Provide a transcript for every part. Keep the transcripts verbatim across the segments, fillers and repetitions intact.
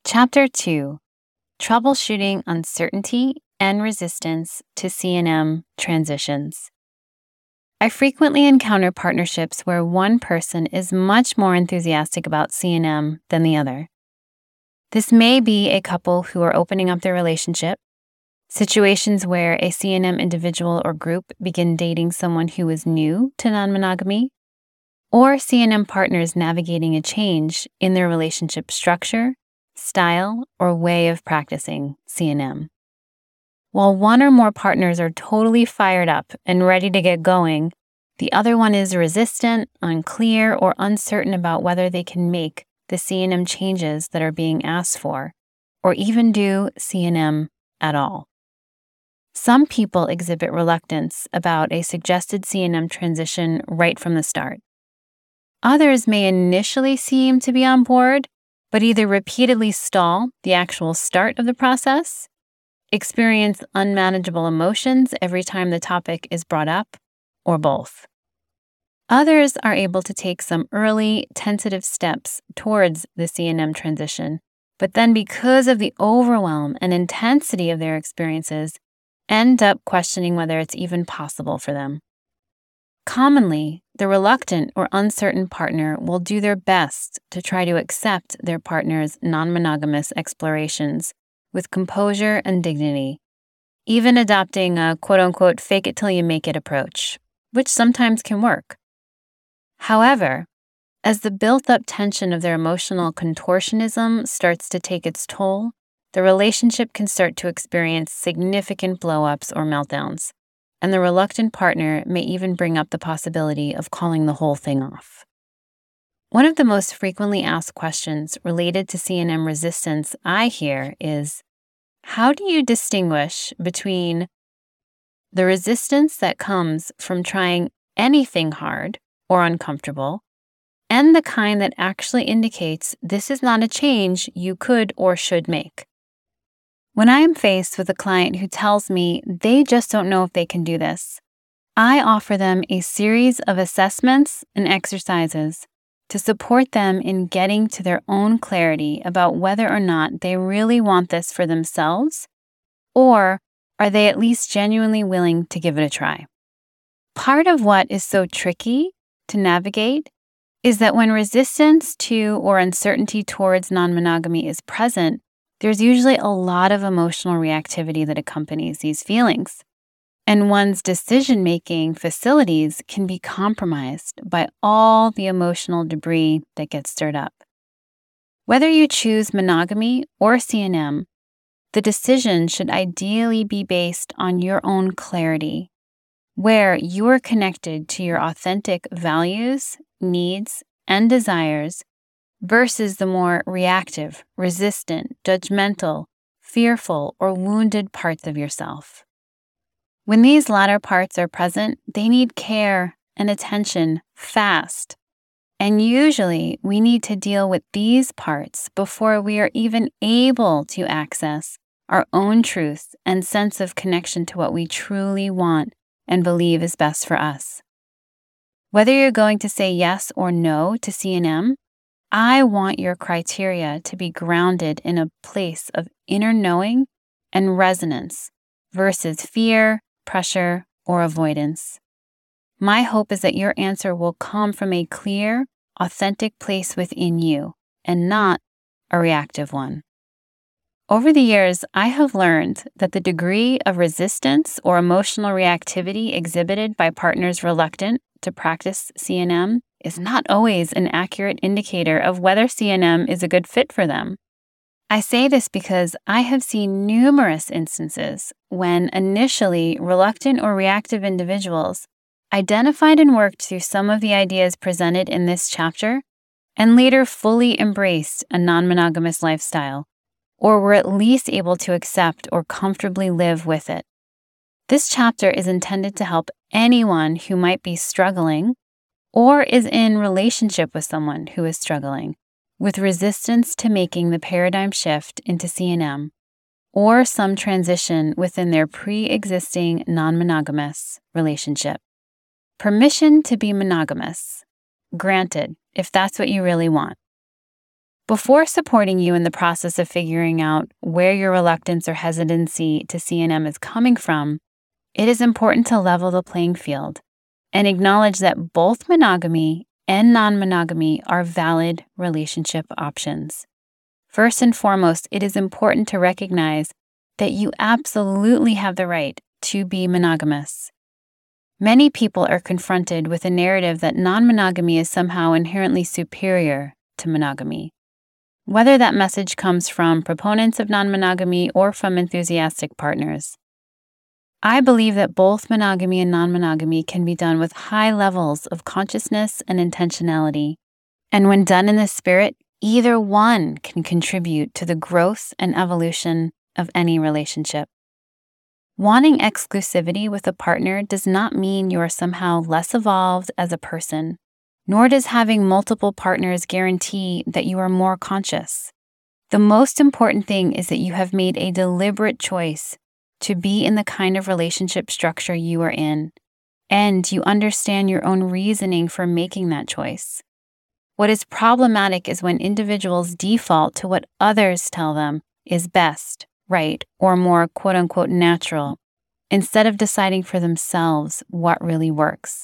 Chapter two, Troubleshooting Uncertainty and Resistance to C and M Transitions. I frequently encounter partnerships where one person is much more enthusiastic about C and M than the other. This may be a couple who are opening up their relationship, situations where a C and M individual or group begin dating someone who is new to non-monogamy, or C and M partners navigating a change in their relationship structure, style, or way of practicing C and M. While one or more partners are totally fired up and ready to get going, the other one is resistant, unclear, or uncertain about whether they can make the C and M changes that are being asked for, or even do C and M at all. Some people exhibit reluctance about a suggested C and M transition right from the start. Others may initially seem to be on board, but either repeatedly stall the actual start of the process, experience unmanageable emotions every time the topic is brought up, or both. Others are able to take some early, tentative steps towards the C and M transition, but then because of the overwhelm and intensity of their experiences, end up questioning whether it's even possible for them. Commonly, the reluctant or uncertain partner will do their best to try to accept their partner's non-monogamous explorations with composure and dignity, even adopting a quote-unquote fake it till you make it approach, which sometimes can work. However, as the built-up tension of their emotional contortionism starts to take its toll, the relationship can start to experience significant blow-ups or meltdowns, and the reluctant partner may even bring up the possibility of calling the whole thing off. One of the most frequently asked questions related to C and M resistance I hear is, how do you distinguish between the resistance that comes from trying anything hard or uncomfortable and the kind that actually indicates this is not a change you could or should make? When I am faced with a client who tells me they just don't know if they can do this, I offer them a series of assessments and exercises to support them in getting to their own clarity about whether or not they really want this for themselves, or are they at least genuinely willing to give it a try. Part of what is so tricky to navigate is that when resistance to or uncertainty towards non-monogamy is present, there's usually a lot of emotional reactivity that accompanies these feelings, and one's decision-making facilities can be compromised by all the emotional debris that gets stirred up. Whether you choose monogamy or C and M, the decision should ideally be based on your own clarity, where you are connected to your authentic values, needs, and desires versus the more reactive, resistant, judgmental, fearful, or wounded parts of yourself. When these latter parts are present, they need care and attention fast. And usually, we need to deal with these parts before we are even able to access our own truth and sense of connection to what we truly want and believe is best for us. Whether you're going to say yes or no to C and M, I want your criteria to be grounded in a place of inner knowing and resonance versus fear, pressure, or avoidance. My hope is that your answer will come from a clear, authentic place within you and not a reactive one. Over the years, I have learned that the degree of resistance or emotional reactivity exhibited by partners reluctant to practice C and M is not always an accurate indicator of whether C and M is a good fit for them. I say this because I have seen numerous instances when initially reluctant or reactive individuals identified and worked through some of the ideas presented in this chapter and later fully embraced a non-monogamous lifestyle, or were at least able to accept or comfortably live with it. This chapter is intended to help anyone who might be struggling or is in relationship with someone who is struggling with resistance to making the paradigm shift into C and M, or some transition within their pre-existing non-monogamous relationship. Permission to be monogamous, granted, if that's what you really want. Before supporting you in the process of figuring out where your reluctance or hesitancy to C and M is coming from, it is important to level the playing field and acknowledge that both monogamy and non-monogamy are valid relationship options. First and foremost, it is important to recognize that you absolutely have the right to be monogamous. Many people are confronted with a narrative that non-monogamy is somehow inherently superior to monogamy. Whether that message comes from proponents of non-monogamy or from enthusiastic partners. I believe that both monogamy and non-monogamy can be done with high levels of consciousness and intentionality. And when done in this spirit, either one can contribute to the growth and evolution of any relationship. Wanting exclusivity with a partner does not mean you are somehow less evolved as a person, nor does having multiple partners guarantee that you are more conscious. The most important thing is that you have made a deliberate choice to be in the kind of relationship structure you are in, and you understand your own reasoning for making that choice. What is problematic is when individuals default to what others tell them is best, right, or more quote-unquote natural, instead of deciding for themselves what really works.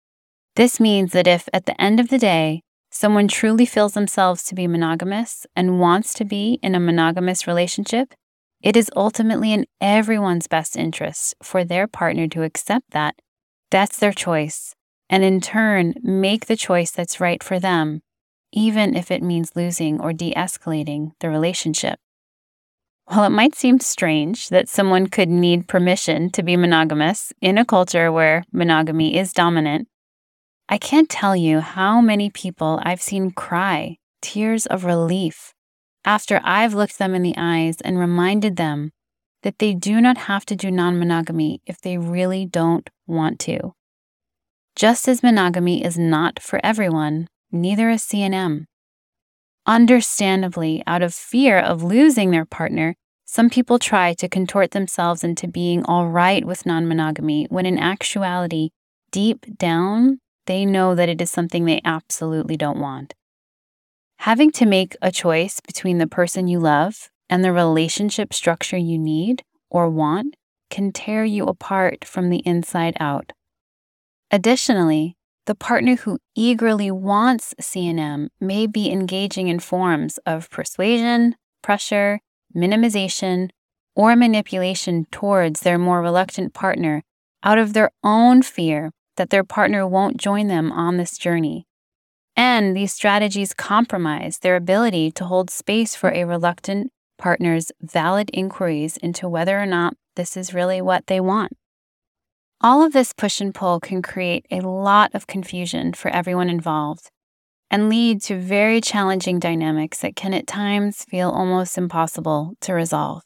This means that if, at the end of the day, someone truly feels themselves to be monogamous and wants to be in a monogamous relationship, it is ultimately in everyone's best interest for their partner to accept that that's their choice, and in turn, make the choice that's right for them, even if it means losing or de-escalating the relationship. While it might seem strange that someone could need permission to be monogamous in a culture where monogamy is dominant, I can't tell you how many people I've seen cry tears of relief after I've looked them in the eyes and reminded them that they do not have to do non-monogamy if they really don't want to. Just as monogamy is not for everyone, neither is C and M. Understandably, out of fear of losing their partner, some people try to contort themselves into being all right with non-monogamy, when in actuality, deep down, they know that it is something they absolutely don't want. Having to make a choice between the person you love and the relationship structure you need or want can tear you apart from the inside out. Additionally, the partner who eagerly wants C and M may be engaging in forms of persuasion, pressure, minimization, or manipulation towards their more reluctant partner out of their own fear that their partner won't join them on this journey. And these strategies compromise their ability to hold space for a reluctant partner's valid inquiries into whether or not this is really what they want. All of this push and pull can create a lot of confusion for everyone involved and lead to very challenging dynamics that can at times feel almost impossible to resolve.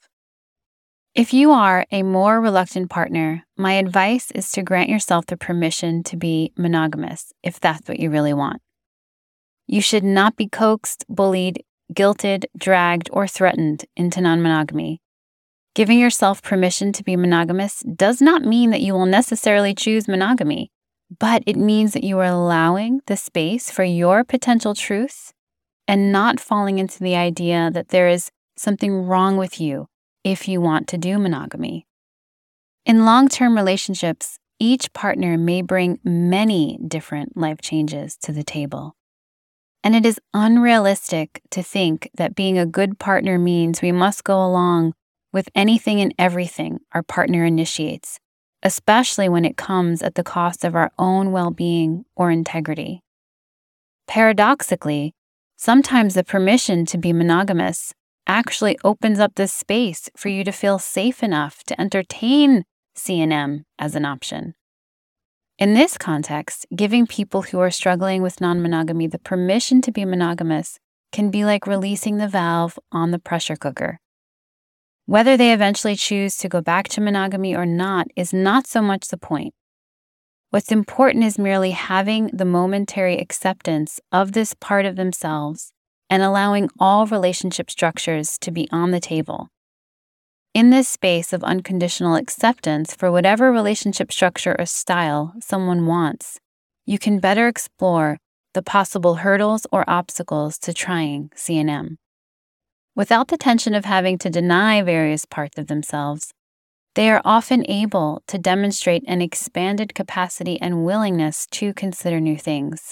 If you are a more reluctant partner, my advice is to grant yourself the permission to be monogamous if that's what you really want. You should not be coaxed, bullied, guilted, dragged, or threatened into non-monogamy. Giving yourself permission to be monogamous does not mean that you will necessarily choose monogamy, but it means that you are allowing the space for your potential truth and not falling into the idea that there is something wrong with you if you want to do monogamy. In long-term relationships, each partner may bring many different life changes to the table. And it is unrealistic to think that being a good partner means we must go along with anything and everything our partner initiates, especially when it comes at the cost of our own well-being or integrity. Paradoxically, sometimes the permission to be monogamous actually opens up this space for you to feel safe enough to entertain C and M as an option. In this context, giving people who are struggling with non-monogamy the permission to be monogamous can be like releasing the valve on the pressure cooker. Whether they eventually choose to go back to monogamy or not is not so much the point. What's important is merely having the momentary acceptance of this part of themselves and allowing all relationship structures to be on the table. In this space of unconditional acceptance for whatever relationship structure or style someone wants, you can better explore the possible hurdles or obstacles to trying C N M. Without the tension of having to deny various parts of themselves, they are often able to demonstrate an expanded capacity and willingness to consider new things.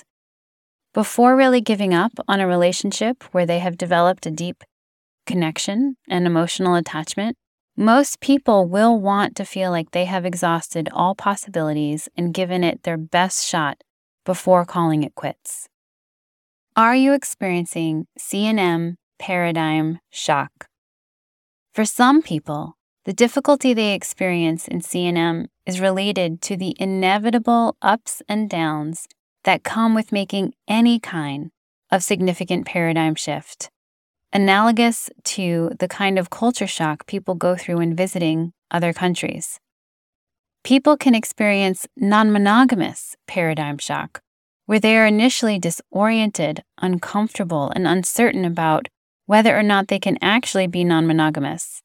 Before really giving up on a relationship where they have developed a deep connection and emotional attachment, most people will want to feel like they have exhausted all possibilities and given it their best shot before calling it quits. Are you experiencing C N M paradigm shock? For some people, the difficulty they experience in C N M is related to the inevitable ups and downs that come with making any kind of significant paradigm shift, analogous to the kind of culture shock people go through when visiting other countries. People can experience non-monogamous paradigm shock, where they are initially disoriented, uncomfortable, and uncertain about whether or not they can actually be non-monogamous.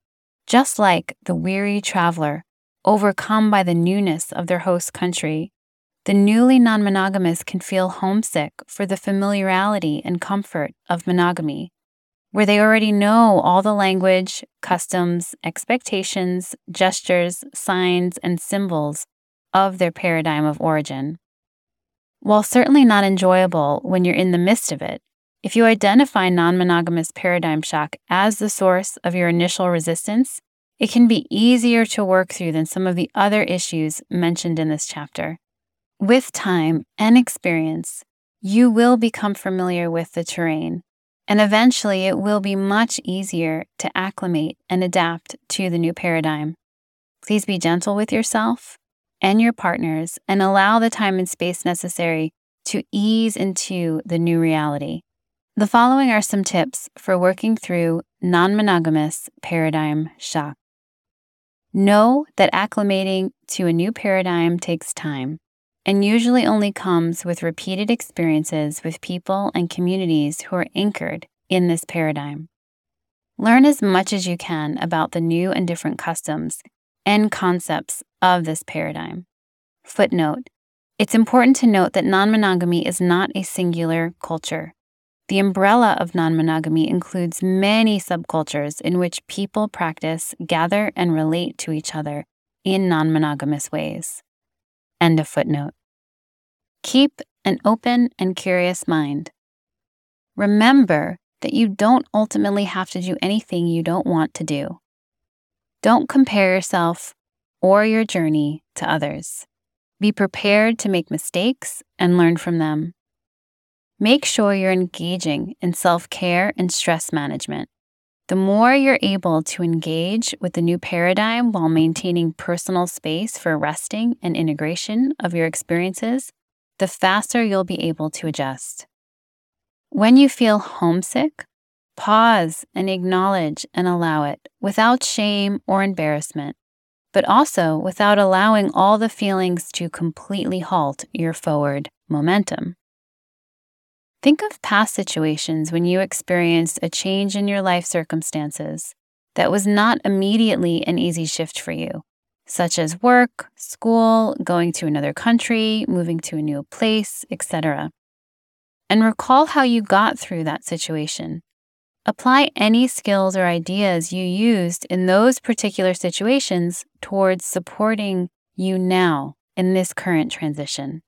Just like the weary traveler overcome by the newness of their host country, the newly non-monogamous can feel homesick for the familiarity and comfort of monogamy, where they already know all the language, customs, expectations, gestures, signs, and symbols of their paradigm of origin. While certainly not enjoyable when you're in the midst of it, if you identify non-monogamous paradigm shock as the source of your initial resistance, it can be easier to work through than some of the other issues mentioned in this chapter. With time and experience, you will become familiar with the terrain, and eventually it will be much easier to acclimate and adapt to the new paradigm. Please be gentle with yourself and your partners and allow the time and space necessary to ease into the new reality. The following are some tips for working through non-monogamous paradigm shock. Know that acclimating to a new paradigm takes time and usually only comes with repeated experiences with people and communities who are anchored in this paradigm. Learn as much as you can about the new and different customs and concepts of this paradigm. Footnote: it's important to note that non-monogamy is not a singular culture. The umbrella of non-monogamy includes many subcultures in which people practice, gather, and relate to each other in non-monogamous ways. End of footnote. Keep an open and curious mind. Remember that you don't ultimately have to do anything you don't want to do. Don't compare yourself or your journey to others. Be prepared to make mistakes and learn from them. Make sure you're engaging in self-care and stress management. The more you're able to engage with the new paradigm while maintaining personal space for resting and integration of your experiences, the faster you'll be able to adjust. When you feel homesick, pause and acknowledge and allow it without shame or embarrassment, but also without allowing all the feelings to completely halt your forward momentum. Think of past situations when you experienced a change in your life circumstances that was not immediately an easy shift for you, such as work, school, going to another country, moving to a new place, et cetera. And recall how you got through that situation. Apply any skills or ideas you used in those particular situations towards supporting you now in this current transition.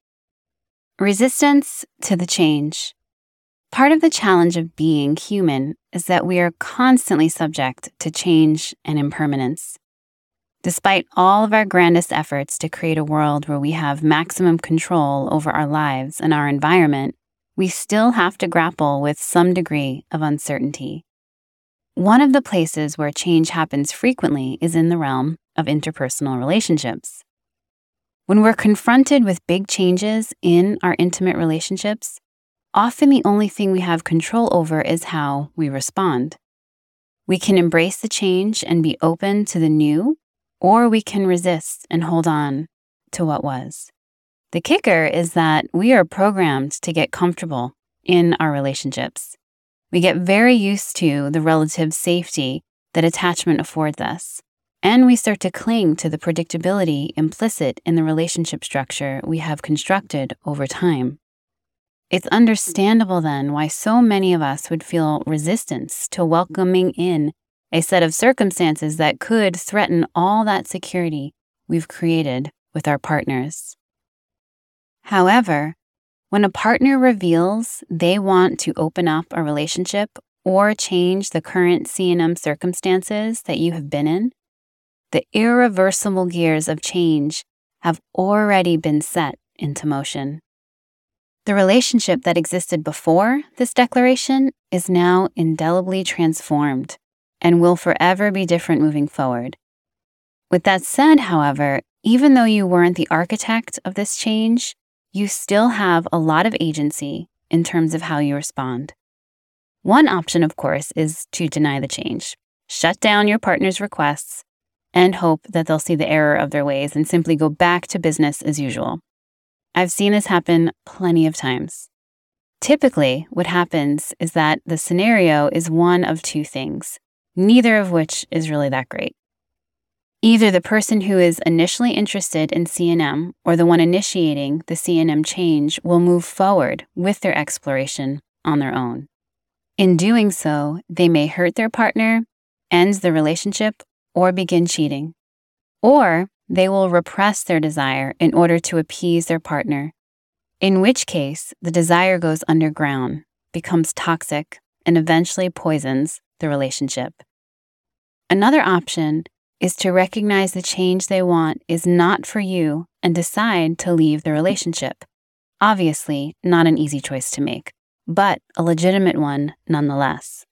Resistance to the change. Part of the challenge of being human is that we are constantly subject to change and impermanence. Despite all of our grandest efforts to create a world where we have maximum control over our lives and our environment, we still have to grapple with some degree of uncertainty. One of the places where change happens frequently is in the realm of interpersonal relationships. When we're confronted with big changes in our intimate relationships, often the only thing we have control over is how we respond. We can embrace the change and be open to the new, or we can resist and hold on to what was. The kicker is that we are programmed to get comfortable in our relationships. We get very used to the relative safety that attachment affords us, and we start to cling to the predictability implicit in the relationship structure we have constructed over time. It's understandable then why so many of us would feel resistance to welcoming in a set of circumstances that could threaten all that security we've created with our partners. However, when a partner reveals they want to open up a relationship or change the current C and M circumstances that you have been in, the irreversible gears of change have already been set into motion. The relationship that existed before this declaration is now indelibly transformed and will forever be different moving forward. With that said, however, even though you weren't the architect of this change, you still have a lot of agency in terms of how you respond. One option, of course, is to deny the change, shut down your partner's requests, and hope that they'll see the error of their ways and simply go back to business as usual. I've seen this happen plenty of times. Typically, what happens is that the scenario is one of two things, neither of which is really that great. Either the person who is initially interested in C and M or the one initiating the C and M change will move forward with their exploration on their own. In doing so, they may hurt their partner, end the relationship, or begin cheating. Or they will repress their desire in order to appease their partner, in which case the desire goes underground, becomes toxic, and eventually poisons the relationship. Another option is to recognize the change they want is not for you and decide to leave the relationship. Obviously, not an easy choice to make, but a legitimate one nonetheless.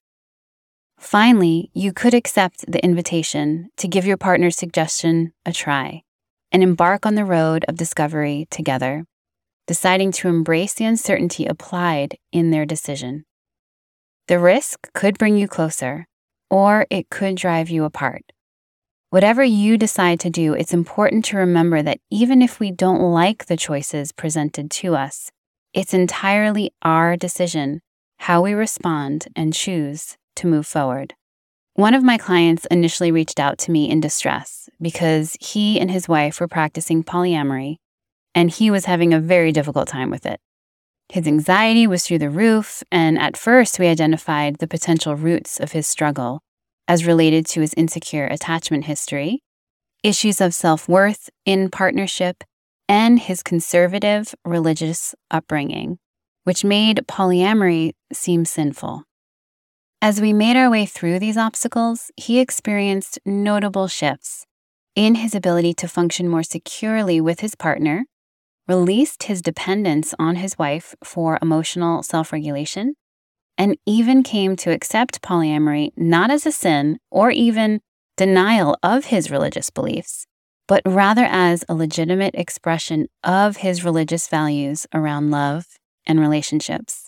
Finally, you could accept the invitation to give your partner's suggestion a try and embark on the road of discovery together, deciding to embrace the uncertainty applied in their decision. The risk could bring you closer, or it could drive you apart. Whatever you decide to do, it's important to remember that even if we don't like the choices presented to us, it's entirely our decision how we respond and choose to move forward. One of my clients initially reached out to me in distress because he and his wife were practicing polyamory, and he was having a very difficult time with it. His anxiety was through the roof, and at first we identified the potential roots of his struggle as related to his insecure attachment history, issues of self-worth in partnership, and his conservative religious upbringing, which made polyamory seem sinful. As we made our way through these obstacles, he experienced notable shifts in his ability to function more securely with his partner, released his dependence on his wife for emotional self-regulation, and even came to accept polyamory not as a sin or even denial of his religious beliefs, but rather as a legitimate expression of his religious values around love and relationships.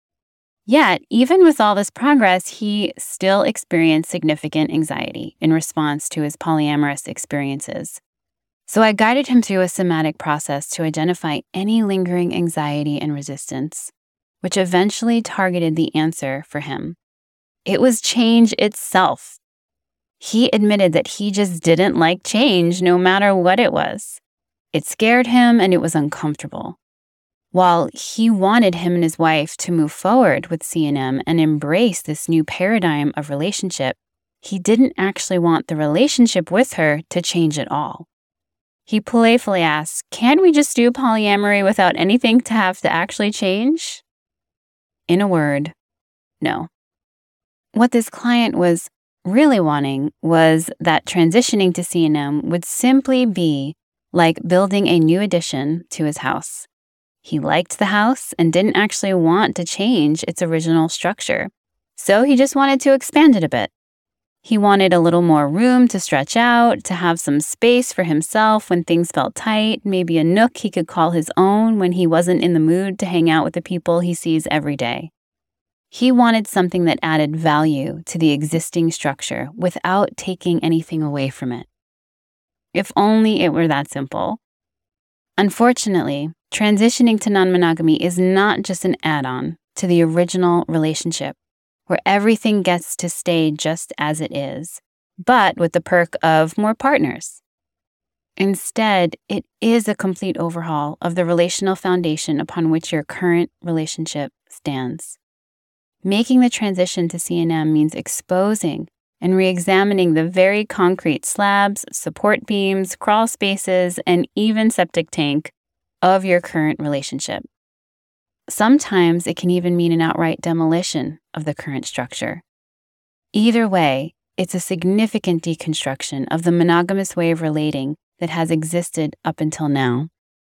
Yet, even with all this progress, he still experienced significant anxiety in response to his polyamorous experiences. So I guided him through a somatic process to identify any lingering anxiety and resistance, which eventually targeted the answer for him. It was change itself. He admitted that he just didn't like change no matter what it was. It scared him and it was uncomfortable. While he wanted him and his wife to move forward with C and M and embrace this new paradigm of relationship, he didn't actually want the relationship with her to change at all. He playfully asked, "Can we just do polyamory without anything to have to actually change?" In a word, no. What this client was really wanting was that transitioning to C and M would simply be like building a new addition to his house. He liked the house and didn't actually want to change its original structure, so he just wanted to expand it a bit. He wanted a little more room to stretch out, to have some space for himself when things felt tight, maybe a nook he could call his own when he wasn't in the mood to hang out with the people he sees every day. He wanted something that added value to the existing structure without taking anything away from it. If only it were that simple. Unfortunately, transitioning to non-monogamy is not just an add-on to the original relationship, where everything gets to stay just as it is, but with the perk of more partners. Instead, it is a complete overhaul of the relational foundation upon which your current relationship stands. Making the transition to C N M means exposing and re-examining the very concrete slabs, support beams, crawl spaces, and even septic tank of your current relationship. Sometimes it can even mean an outright demolition of the current structure. Either way, it's a significant deconstruction of the monogamous way of relating that has existed up until now.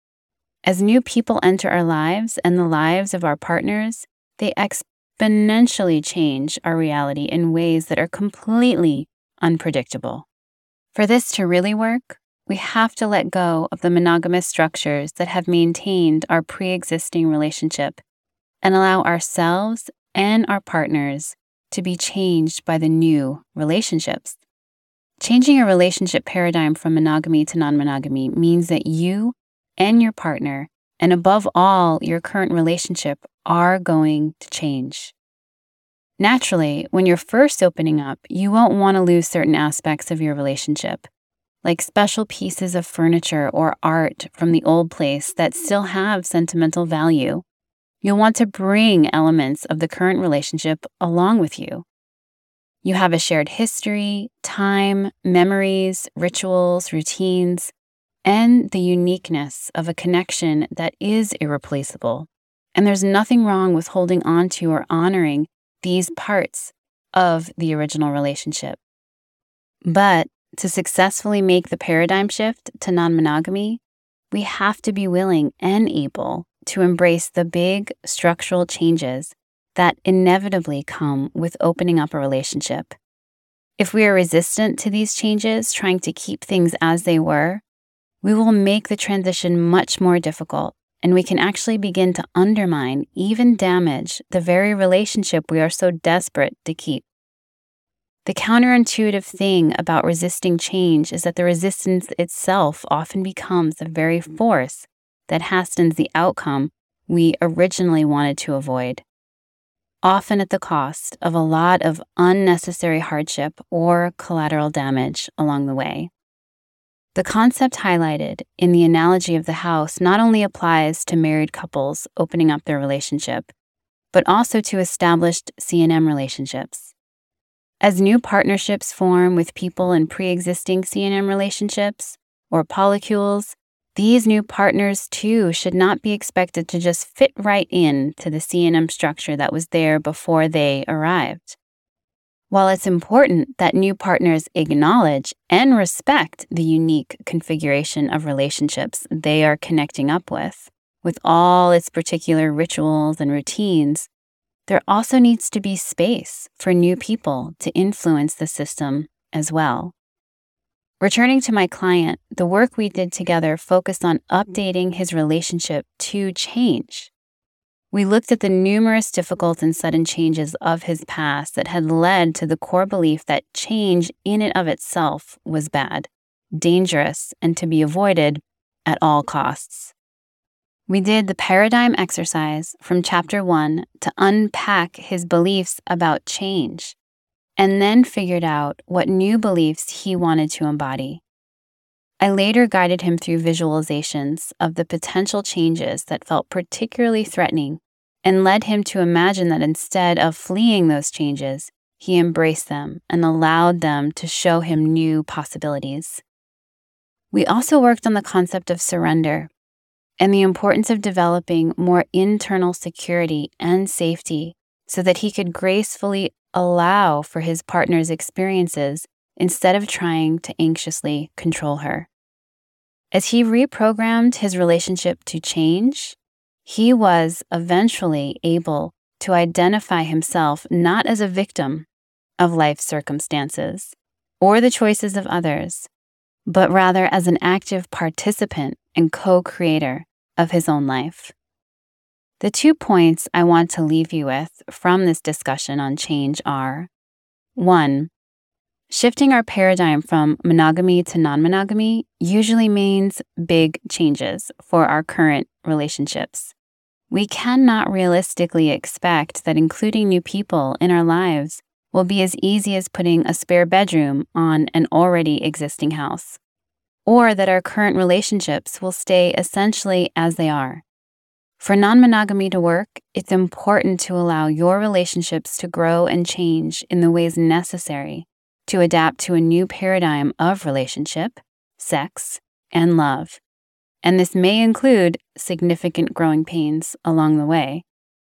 As new people enter our lives and the lives of our partners, they exponentially change our reality in ways that are completely unpredictable. For this to really work, we have to let go of the monogamous structures that have maintained our pre-existing relationship and allow ourselves and our partners to be changed by the new relationships. Changing a relationship paradigm from monogamy to non-monogamy means that you and your partner, and above all, your current relationship, are going to change. Naturally, when you're first opening up, you won't want to lose certain aspects of your relationship, like special pieces of furniture or art from the old place that still have sentimental value. You'll want to bring elements of the current relationship along with you. You have a shared history, time, memories, rituals, routines, and the uniqueness of a connection that is irreplaceable. And there's nothing wrong with holding on to or honoring these parts of the original relationship. But to successfully make the paradigm shift to non-monogamy, we have to be willing and able to embrace the big structural changes that inevitably come with opening up a relationship. If we are resistant to these changes, trying to keep things as they were, we will make the transition much more difficult, and we can actually begin to undermine, even damage, the very relationship we are so desperate to keep. The counterintuitive thing about resisting change is that the resistance itself often becomes the very force that hastens the outcome we originally wanted to avoid, often at the cost of a lot of unnecessary hardship or collateral damage along the way. The concept highlighted in the analogy of the house not only applies to married couples opening up their relationship, but also to established C N M relationships. As new partnerships form with people in pre-existing C N M relationships or polycules, these new partners too should not be expected to just fit right in to the C N M structure that was there before they arrived. While it's important that new partners acknowledge and respect the unique configuration of relationships they are connecting up with, with all its particular rituals and routines, there also needs to be space for new people to influence the system as well. Returning to my client, the work we did together focused on updating his relationship to change. We looked at the numerous difficult and sudden changes of his past that had led to the core belief that change in and of itself was bad, dangerous, and to be avoided at all costs. We did the paradigm exercise from chapter one to unpack his beliefs about change, and then figured out what new beliefs he wanted to embody. I later guided him through visualizations of the potential changes that felt particularly threatening and led him to imagine that instead of fleeing those changes, he embraced them and allowed them to show him new possibilities. We also worked on the concept of surrender and the importance of developing more internal security and safety so that he could gracefully allow for his partner's experiences instead of trying to anxiously control her. As he reprogrammed his relationship to change, he was eventually able to identify himself not as a victim of life's circumstances or the choices of others, but rather as an active participant and co-creator of his own life. The two points I want to leave you with from this discussion on change are: one, shifting our paradigm from monogamy to non-monogamy usually means big changes for our current relationships. We cannot realistically expect that including new people in our lives will be as easy as putting a spare bedroom on an already existing house. or that our current relationships will stay essentially as they are. For non-monogamy to work, it's important to allow your relationships to grow and change in the ways necessary to adapt to a new paradigm of relationship, sex, and love. And this may include significant growing pains along the way.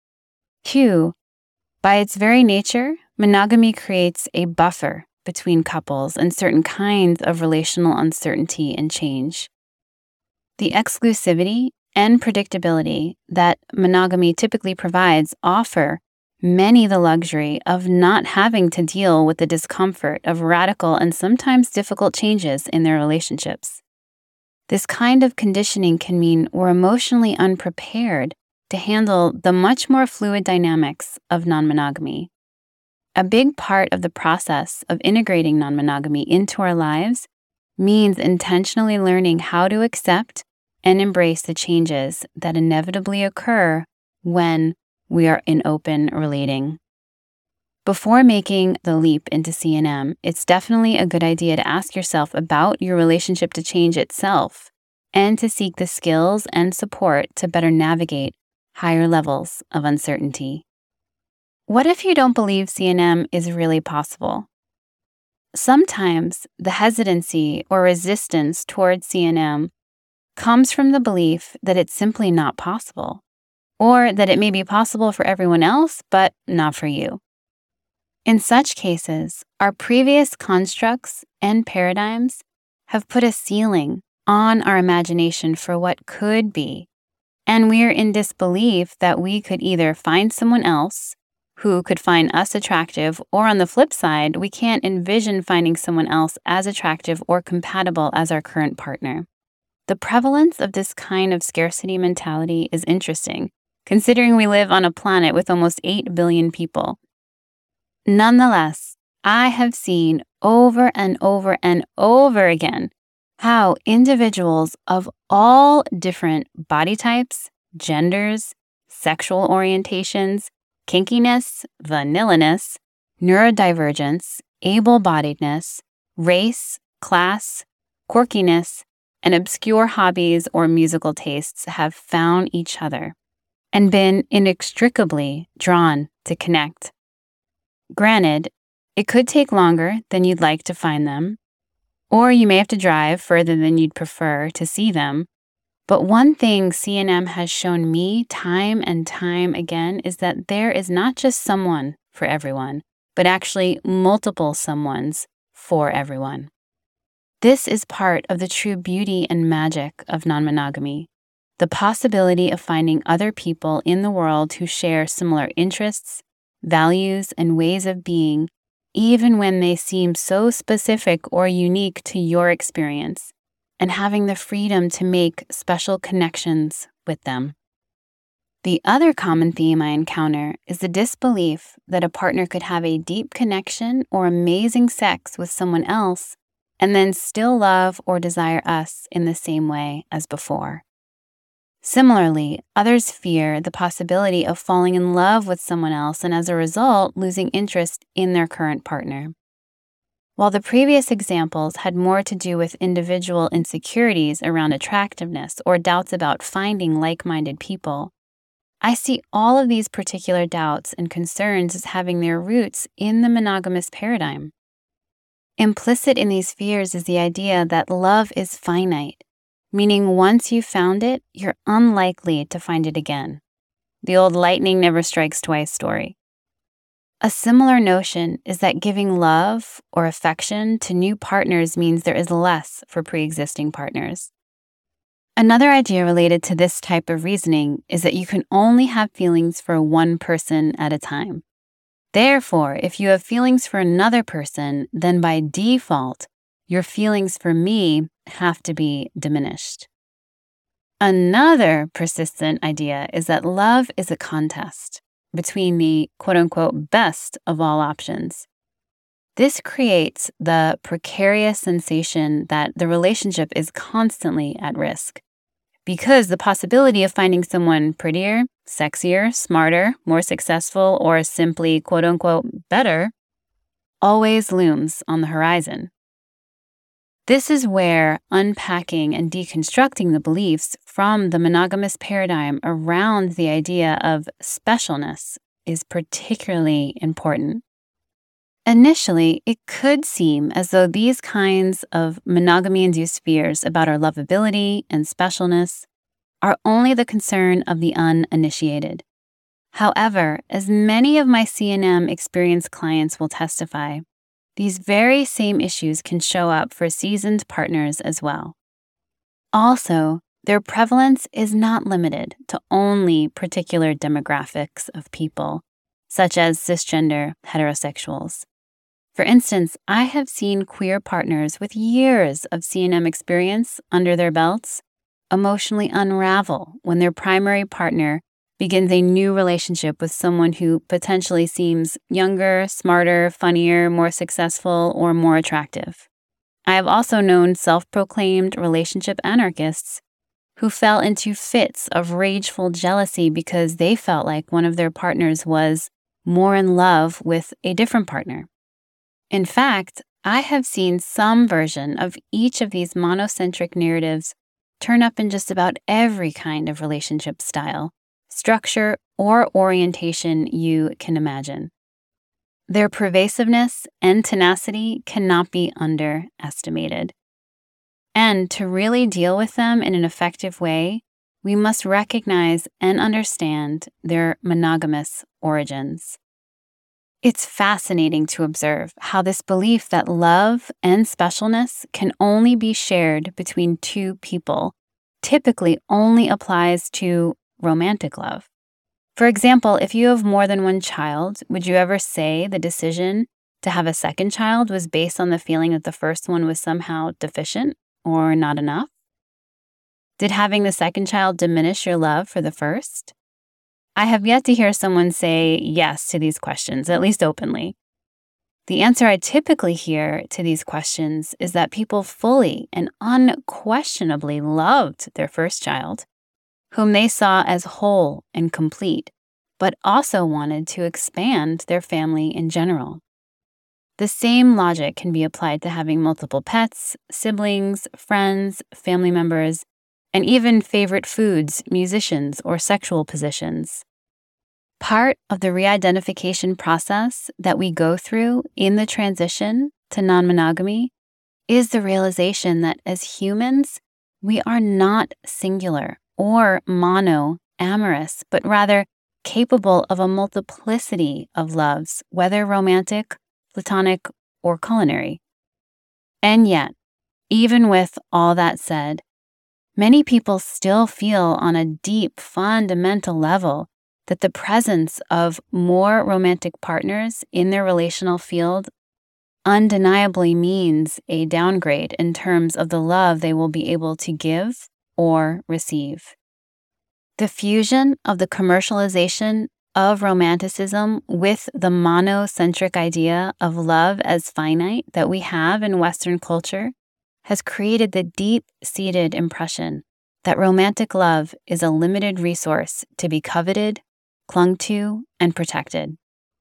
Two, by its very nature, monogamy creates a buffer between couples and certain kinds of relational uncertainty and change. The exclusivity and predictability that monogamy typically provides offer many the luxury of not having to deal with the discomfort of radical and sometimes difficult changes in their relationships. This kind of conditioning can mean we're emotionally unprepared to handle the much more fluid dynamics of non-monogamy. A big part of the process of integrating non-monogamy into our lives means intentionally learning how to accept and embrace the changes that inevitably occur when we are in open relating. Before making the leap into C N M, it's definitely a good idea to ask yourself about your relationship to change itself and to seek the skills and support to better navigate higher levels of uncertainty. What if you don't believe C N M is really possible? Sometimes the hesitancy or resistance towards C N M comes from the belief that it's simply not possible, or that it may be possible for everyone else, but not for you. In such cases, our previous constructs and paradigms have put a ceiling on our imagination for what could be, and we're in disbelief that we could either find someone else who could find us attractive, or on the flip side, we can't envision finding someone else as attractive or compatible as our current partner. The prevalence of this kind of scarcity mentality is interesting, considering we live on a planet with almost eight billion people. Nonetheless, I have seen over and over and over again how individuals of all different body types, genders, sexual orientations, kinkiness, vanilliness, neurodivergence, able-bodiedness, race, class, quirkiness, and obscure hobbies or musical tastes have found each other and been inextricably drawn to connect. Granted, it could take longer than you'd like to find them, or you may have to drive further than you'd prefer to see them. But one thing C N M has shown me time and time again is that there is not just someone for everyone, but actually multiple someones for everyone. This is part of the true beauty and magic of non-monogamy, the possibility of finding other people in the world who share similar interests, values, and ways of being, even when they seem so specific or unique to your experience, and having the freedom to make special connections with them. The other common theme I encounter is the disbelief that a partner could have a deep connection or amazing sex with someone else and then still love or desire us in the same way as before. Similarly, others fear the possibility of falling in love with someone else and as a result, losing interest in their current partner. While the previous examples had more to do with individual insecurities around attractiveness or doubts about finding like-minded people, I see all of these particular doubts and concerns as having their roots in the monogamous paradigm. Implicit in these fears is the idea that love is finite, meaning once you've found it, you're unlikely to find it again. The old lightning never strikes twice story. A similar notion is that giving love or affection to new partners means there is less for pre-existing partners. Another idea related to this type of reasoning is that you can only have feelings for one person at a time. Therefore, if you have feelings for another person, then by default, your feelings for me have to be diminished. Another persistent idea is that love is a contest between the quote-unquote best of all options. This creates the precarious sensation that the relationship is constantly at risk, because the possibility of finding someone prettier, sexier, smarter, more successful, or simply quote-unquote better always looms on the horizon. This is where unpacking and deconstructing the beliefs from the monogamous paradigm around the idea of specialness is particularly important. Initially, it could seem as though these kinds of monogamy-induced fears about our lovability and specialness are only the concern of the uninitiated. However, as many of my C N M experienced clients will testify, these very same issues can show up for seasoned partners as well. Also, their prevalence is not limited to only particular demographics of people, such as cisgender heterosexuals. For instance, I have seen queer partners with years of C N M experience under their belts emotionally unravel when their primary partner begins a new relationship with someone who potentially seems younger, smarter, funnier, more successful, or more attractive. I have also known self-proclaimed relationship anarchists who fell into fits of rageful jealousy because they felt like one of their partners was more in love with a different partner. In fact, I have seen some version of each of these monocentric narratives turn up in just about every kind of relationship style, structure, or orientation you can imagine. Their pervasiveness and tenacity cannot be underestimated. And to really deal with them in an effective way, we must recognize and understand their monogamous origins. It's fascinating to observe how this belief that love and specialness can only be shared between two people typically only applies to romantic love. For example, if you have more than one child, would you ever say the decision to have a second child was based on the feeling that the first one was somehow deficient or not enough? Did having the second child diminish your love for the first? I have yet to hear someone say yes to these questions, at least openly. The answer I typically hear to these questions is that people fully and unquestionably loved their first child, whom they saw as whole and complete, but also wanted to expand their family in general. The same logic can be applied to having multiple pets, siblings, friends, family members, and even favorite foods, musicians, or sexual positions. Part of the re-identification process that we go through in the transition to non-monogamy is the realization that as humans, we are not singular or mono-amorous, but rather capable of a multiplicity of loves, whether romantic, platonic, or culinary. And yet, even with all that said, many people still feel on a deep, fundamental level that the presence of more romantic partners in their relational field undeniably means a downgrade in terms of the love they will be able to give or receive. The fusion of the commercialization of romanticism with the monocentric idea of love as finite that we have in Western culture has created the deep-seated impression that romantic love is a limited resource to be coveted, clung to, and protected.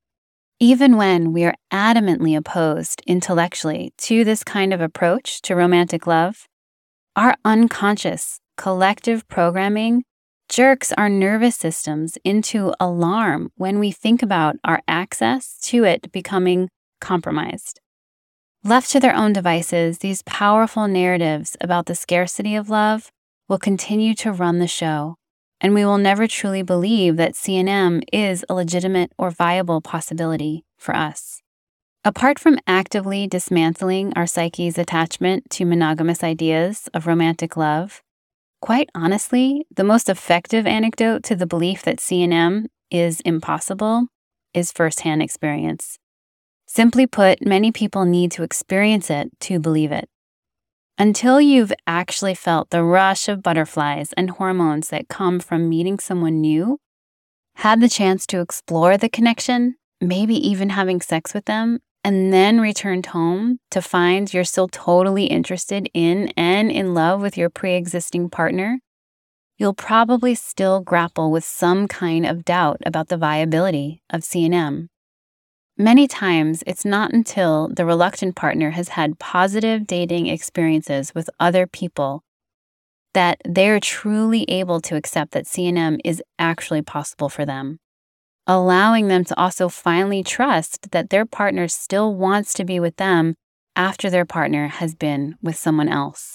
Even when we are adamantly opposed intellectually to this kind of approach to romantic love, our unconscious collective programming jerks our nervous systems into alarm when we think about our access to it becoming compromised. Left to their own devices, these powerful narratives about the scarcity of love will continue to run the show, and we will never truly believe that C N M is a legitimate or viable possibility for us. Apart from actively dismantling our psyche's attachment to monogamous ideas of romantic love, quite honestly, the most effective antidote to the belief that C N M is impossible is firsthand experience. Simply put, many people need to experience it to believe it. Until you've actually felt the rush of butterflies and hormones that come from meeting someone new, had the chance to explore the connection, maybe even having sex with them, and then returned home to find you're still totally interested in and in love with your pre-existing partner, you'll probably still grapple with some kind of doubt about the viability of C N M. Many times, it's not until the reluctant partner has had positive dating experiences with other people that they're truly able to accept that C N M is actually possible for them, allowing them to also finally trust that their partner still wants to be with them after their partner has been with someone else.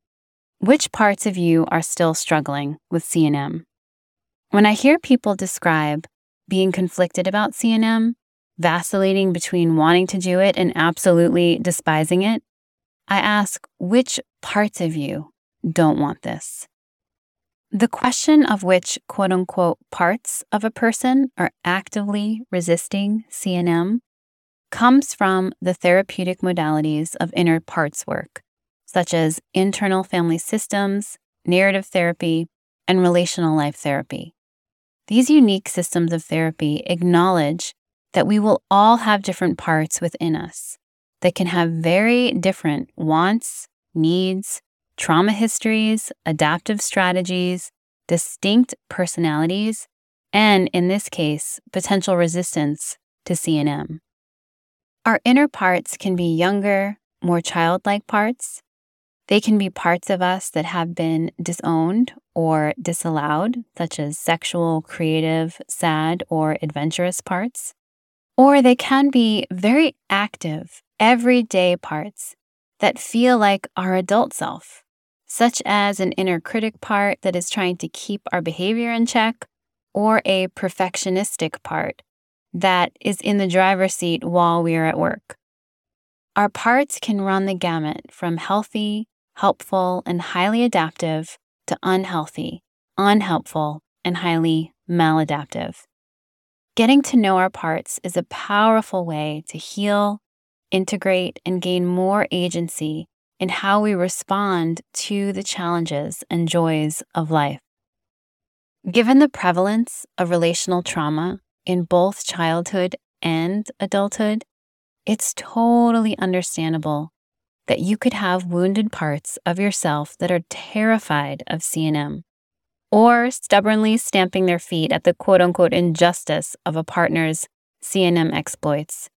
Which parts of you are still struggling with C N M? When I hear people describe being conflicted about C N M, vacillating between wanting to do it and absolutely despising it, I ask, which parts of you don't want this? The question of which quote-unquote parts of a person are actively resisting C N M comes from the therapeutic modalities of inner parts work, such as internal family systems, narrative therapy, and relational life therapy. These unique systems of therapy acknowledge that we will all have different parts within us that can have very different wants, needs, trauma histories, adaptive strategies, distinct personalities, and in this case, potential resistance to C N M. Our inner parts can be younger, more childlike parts. They can be parts of us that have been disowned or disallowed, such as sexual, creative, sad, or adventurous parts. Or they can be very active, everyday parts that feel like our adult self, such as an inner critic part that is trying to keep our behavior in check, or a perfectionistic part that is in the driver's seat while we are at work. Our parts can run the gamut from healthy, helpful, and highly adaptive to unhealthy, unhelpful, and highly maladaptive. Getting to know our parts is a powerful way to heal, integrate, and gain more agency in how we respond to the challenges and joys of life. Given the prevalence of relational trauma in both childhood and adulthood, it's totally understandable that you could have wounded parts of yourself that are terrified of C N M, or stubbornly stamping their feet at the quote-unquote injustice of a partner's C N M exploits,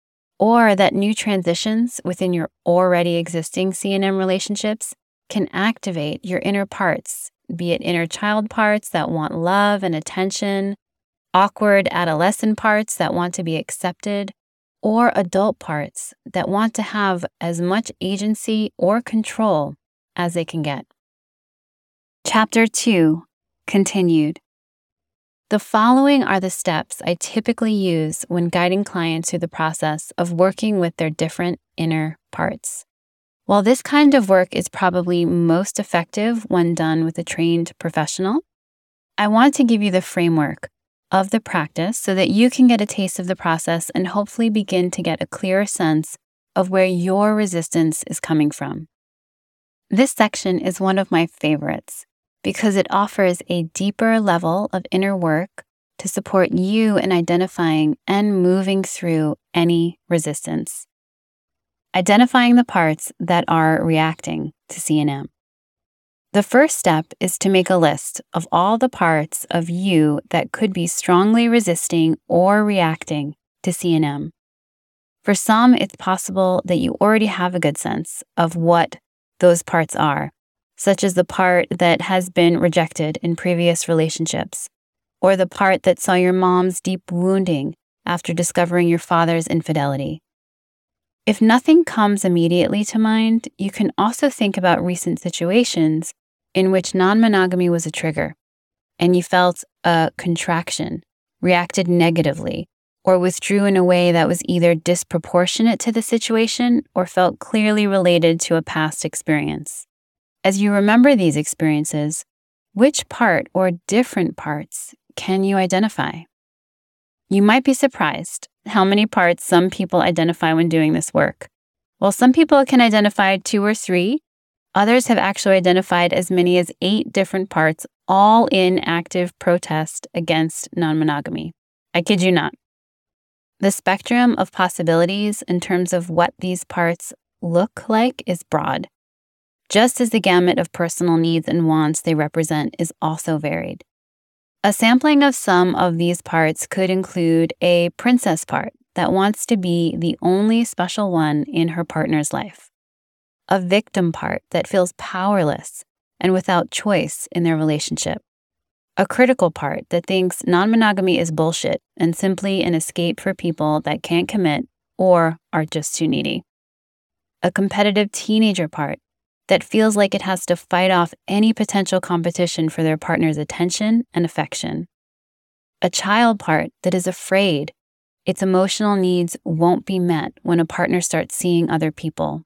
or that new transitions within your already existing C N M relationships can activate your inner parts, be it inner child parts that want love and attention, awkward adolescent parts that want to be accepted, or adult parts that want to have as much agency or control as they can get. Chapter two, continued. The following are the steps I typically use when guiding clients through the process of working with their different inner parts. While this kind of work is probably most effective when done with a trained professional, I want to give you the framework of the practice so that you can get a taste of the process and hopefully begin to get a clearer sense of where your resistance is coming from. This section is one of my favorites because it offers a deeper level of inner work to support you in identifying and moving through any resistance. Identifying the parts that are reacting to C N M. The first step is to make a list of all the parts of you that could be strongly resisting or reacting to C N M. For some, it's possible that you already have a good sense of what those parts are, such as the part that has been rejected in previous relationships, or the part that saw your mom's deep wounding after discovering your father's infidelity. If nothing comes immediately to mind, you can also think about recent situations in which non-monogamy was a trigger, and you felt a contraction, reacted negatively, or withdrew in a way that was either disproportionate to the situation or felt clearly related to a past experience. As you remember these experiences, which part or different parts can you identify? You might be surprised how many parts some people identify when doing this work. While some people can identify two or three, others have actually identified as many as eight different parts, all in active protest against non-monogamy. I kid you not. The spectrum of possibilities in terms of what these parts look like is broad, just as the gamut of personal needs and wants they represent is also varied. A sampling of some of these parts could include a princess part that wants to be the only special one in her partner's life. A victim part that feels powerless and without choice in their relationship. A critical part that thinks non-monogamy is bullshit and simply an escape for people that can't commit or are just too needy. A competitive teenager part that feels like it has to fight off any potential competition for their partner's attention and affection. A child part that is afraid its emotional needs won't be met when a partner starts seeing other people.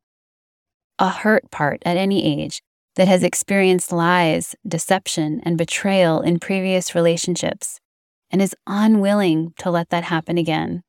A hurt part at any age that has experienced lies, deception, and betrayal in previous relationships and is unwilling to let that happen again.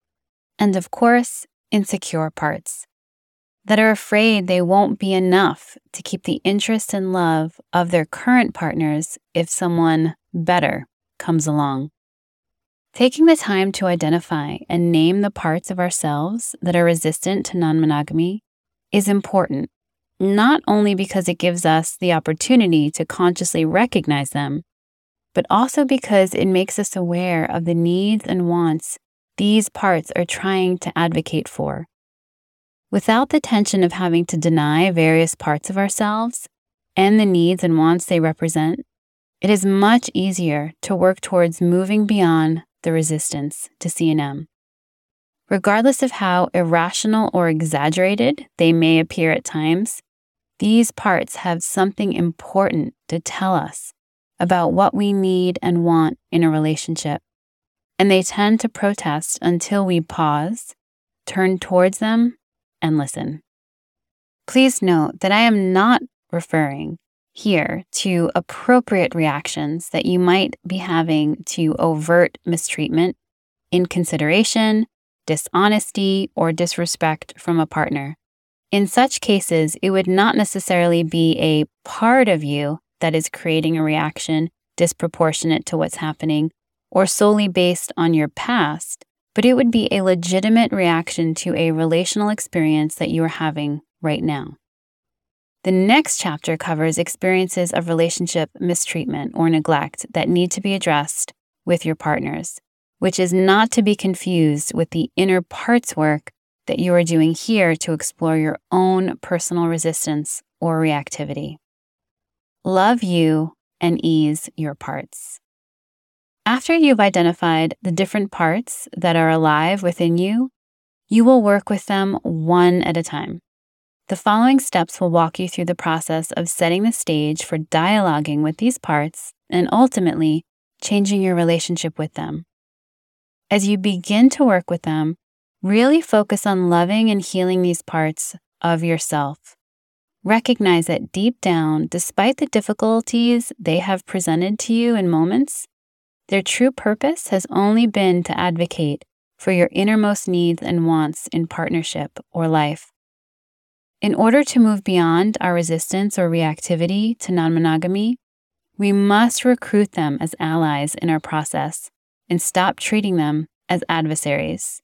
And of course, insecure parts that are afraid they won't be enough to keep the interest and love of their current partners if someone better comes along. Taking the time to identify and name the parts of ourselves that are resistant to non-monogamy is important, not only because it gives us the opportunity to consciously recognize them, but also because it makes us aware of the needs and wants these parts are trying to advocate for. Without the tension of having to deny various parts of ourselves and the needs and wants they represent, it is much easier to work towards moving beyond the resistance to C N M. Regardless of how irrational or exaggerated they may appear at times, these parts have something important to tell us about what we need and want in a relationship, and they tend to protest until we pause, turn towards them, and listen. Please note that I am not referring here to appropriate reactions that you might be having to overt mistreatment, inconsideration, dishonesty, or disrespect from a partner. In such cases, it would not necessarily be a part of you that is creating a reaction disproportionate to what's happening or solely based on your past, but it would be a legitimate reaction to a relational experience that you are having right now. The next chapter covers experiences of relationship mistreatment or neglect that need to be addressed with your partners, which is not to be confused with the inner parts work that you are doing here to explore your own personal resistance or reactivity. Love you and ease your parts. After you've identified the different parts that are alive within you, you will work with them one at a time. The following steps will walk you through the process of setting the stage for dialoguing with these parts and ultimately changing your relationship with them. As you begin to work with them, really focus on loving and healing these parts of yourself. Recognize that deep down, despite the difficulties they have presented to you in moments, their true purpose has only been to advocate for your innermost needs and wants in partnership or life. In order to move beyond our resistance or reactivity to non-monogamy, we must recruit them as allies in our process and stop treating them as adversaries.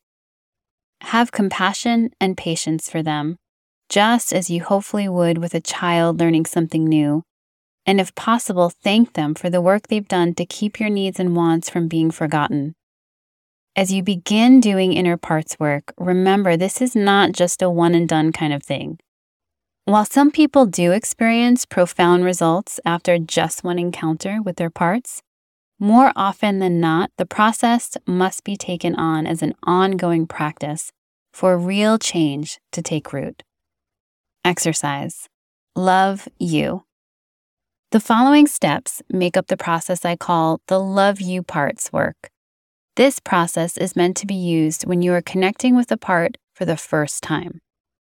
Have compassion and patience for them, just as you hopefully would with a child learning something new, and if possible, thank them for the work they've done to keep your needs and wants from being forgotten. As you begin doing inner parts work, remember this is not just a one and done kind of thing. While some people do experience profound results after just one encounter with their parts, more often than not, the process must be taken on as an ongoing practice for real change to take root. Exercise. Love you. The following steps make up the process I call the love you parts work. This process is meant to be used when you are connecting with a part for the first time.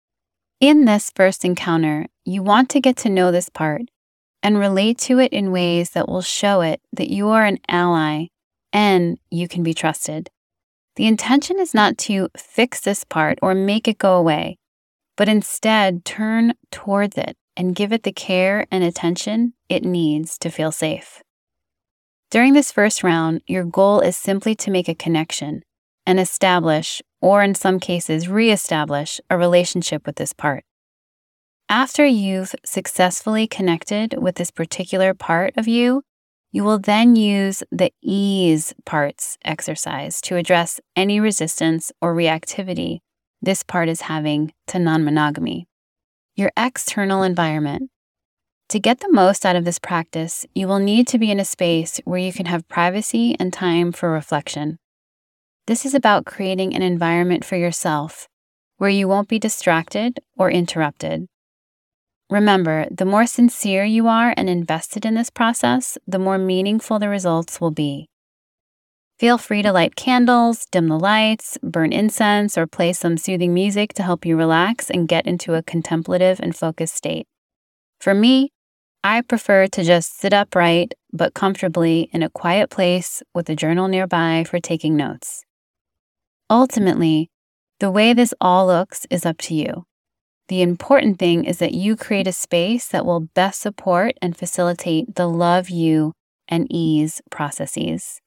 In this first encounter, you want to get to know this part and relate to it in ways that will show it that you are an ally and you can be trusted. The intention is not to fix this part or make it go away, but instead turn towards it and give it the care and attention it needs to feel safe. During this first round, your goal is simply to make a connection and establish, or in some cases reestablish, a relationship with this part. After you've successfully connected with this particular part of you, You will then use the ease parts exercise to address any resistance or reactivity this part is having to non-monogamy. Your external environment. To get the most out of this practice, you will need to be in a space where you can have privacy and time for reflection. This is about creating an environment for yourself where you won't be distracted or interrupted. Remember, the more sincere you are and invested in this process, the more meaningful the results will be. Feel free to light candles, dim the lights, burn incense, or play some soothing music to help you relax and get into a contemplative and focused state. For me, I prefer to just sit upright but comfortably in a quiet place with a journal nearby for taking notes. Ultimately, the way this all looks is up to you. The important thing is that you create a space that will best support and facilitate the love you and ease processes.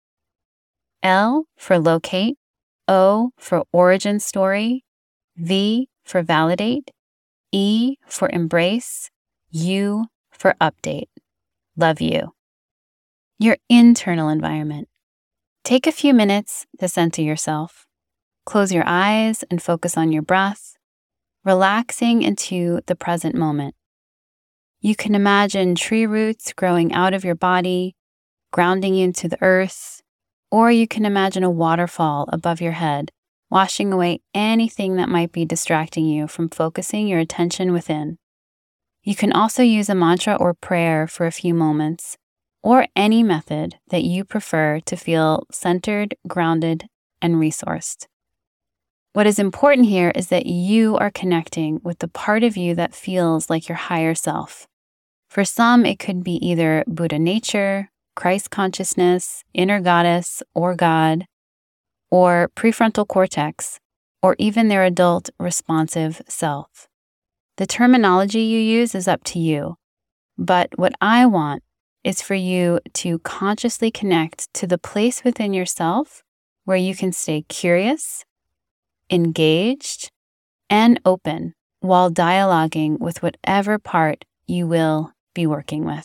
L for locate, O for origin story, V for validate, E for embrace, U for update. Love you. Your internal environment. Take a few minutes to center yourself. Close your eyes and focus on your breath, relaxing into the present moment. You can imagine tree roots growing out of your body, grounding you into the earth, or you can imagine a waterfall above your head, washing away anything that might be distracting you from focusing your attention within. You can also use a mantra or prayer for a few moments, or any method that you prefer to feel centered, grounded, and resourced. What is important here is that you are connecting with the part of you that feels like your higher self. For some, it could be either Buddha nature, Christ consciousness, inner goddess or God, or prefrontal cortex, or even their adult responsive self. The terminology you use is up to you, but what I want is for you to consciously connect to the place within yourself where you can stay curious, engaged, and open while dialoguing with whatever part you will be working with.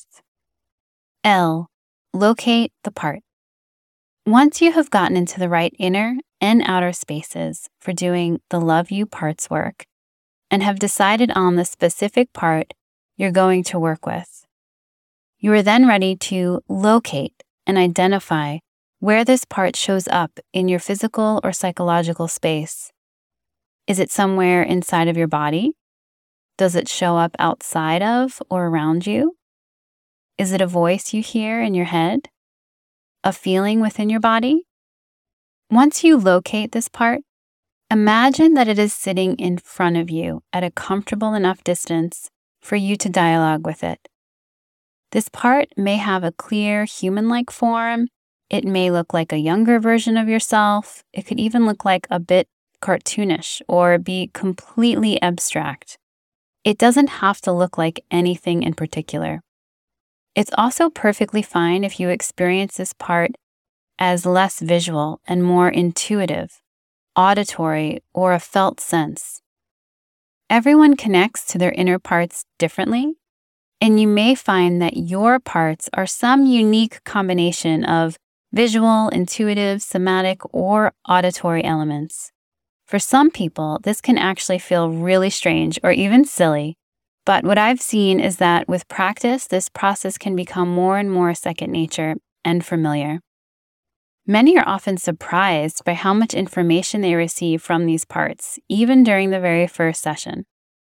L, locate the part. Once you have gotten into the right inner and outer spaces for doing the love you parts work and have decided on the specific part you're going to work with, you are then ready to locate and identify where this part shows up in your physical or psychological space. Is it somewhere inside of your body? Does it show up outside of or around you? Is it a voice you hear in your head? A feeling within your body? Once you locate this part, imagine that it is sitting in front of you at a comfortable enough distance for you to dialogue with it. This part may have a clear human-like form. It may look like a younger version of yourself. It could even look like a bit cartoonish or be completely abstract. It doesn't have to look like anything in particular. It's also perfectly fine if you experience this part as less visual and more intuitive, auditory, or a felt sense. Everyone connects to their inner parts differently, and you may find that your parts are some unique combination of visual, intuitive, somatic, or auditory elements. For some people, this can actually feel really strange or even silly, but what I've seen is that with practice, this process can become more and more second nature and familiar. Many are often surprised by how much information they receive from these parts, even during the very first session.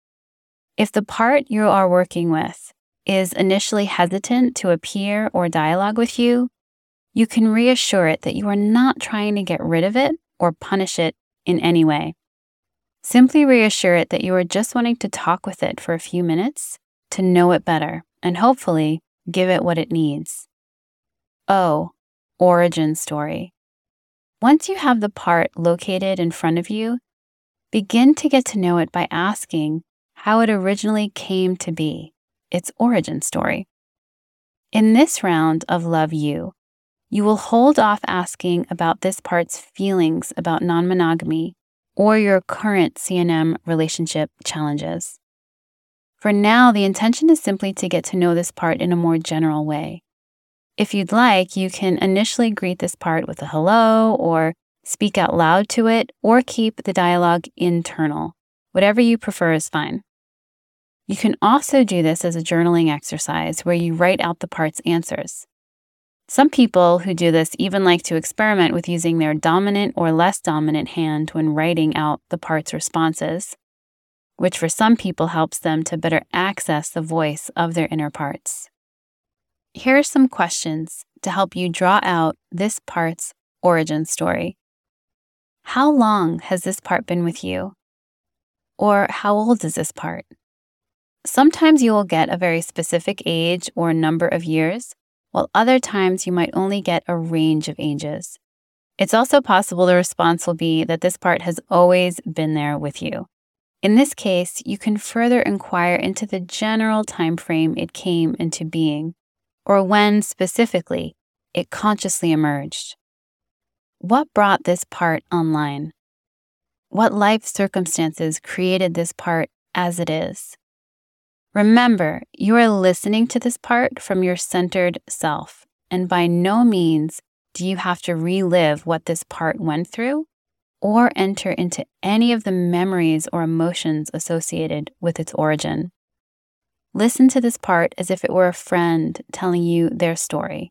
If the part you are working with is initially hesitant to appear or dialogue with you, you can reassure it that you are not trying to get rid of it or punish it in any way. Simply reassure it that you are just wanting to talk with it for a few minutes to know it better and hopefully give it what it needs. O, origin story. Once you have the part located in front of you, begin to get to know it by asking how it originally came to be, its origin story. In this round of Love You, you will hold off asking about this part's feelings about non-monogamy or your current C N M relationship challenges. For now, the intention is simply to get to know this part in a more general way. If you'd like, you can initially greet this part with a hello or speak out loud to it or keep the dialogue internal. Whatever you prefer is fine. You can also do this as a journaling exercise where you write out the part's answers. Some people who do this even like to experiment with using their dominant or less dominant hand when writing out the part's responses, which for some people helps them to better access the voice of their inner parts. Here are some questions to help you draw out this part's origin story. How long has this part been with you? Or how old is this part? Sometimes you will get a very specific age or number of years, while other times you might only get a range of ages. It's also possible the response will be that this part has always been there with you. In this case, you can further inquire into the general time frame it came into being, or when specifically it consciously emerged. What brought this part online? What life circumstances created this part as it is? Remember, you are listening to this part from your centered self, and by no means do you have to relive what this part went through or enter into any of the memories or emotions associated with its origin. Listen to this part as if it were a friend telling you their story.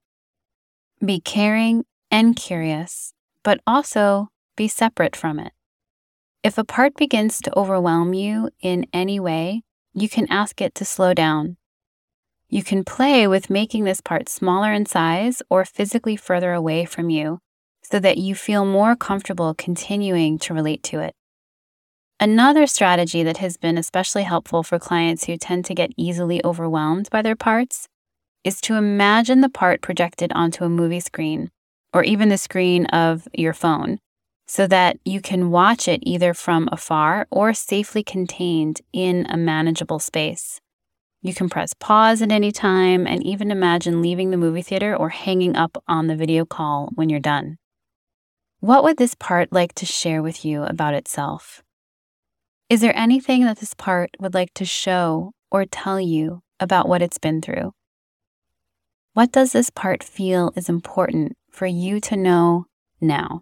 Be caring and curious, but also be separate from it. If a part begins to overwhelm you in any way, you can ask it to slow down. You can play with making this part smaller in size or physically further away from you so that you feel more comfortable continuing to relate to it. Another strategy that has been especially helpful for clients who tend to get easily overwhelmed by their parts is to imagine the part projected onto a movie screen or even the screen of your phone, so that you can watch it either from afar or safely contained in a manageable space. You can press pause at any time and even imagine leaving the movie theater or hanging up on the video call when you're done. What would this part like to share with you about itself? Is there anything that this part would like to show or tell you about what it's been through? What does this part feel is important for you to know now?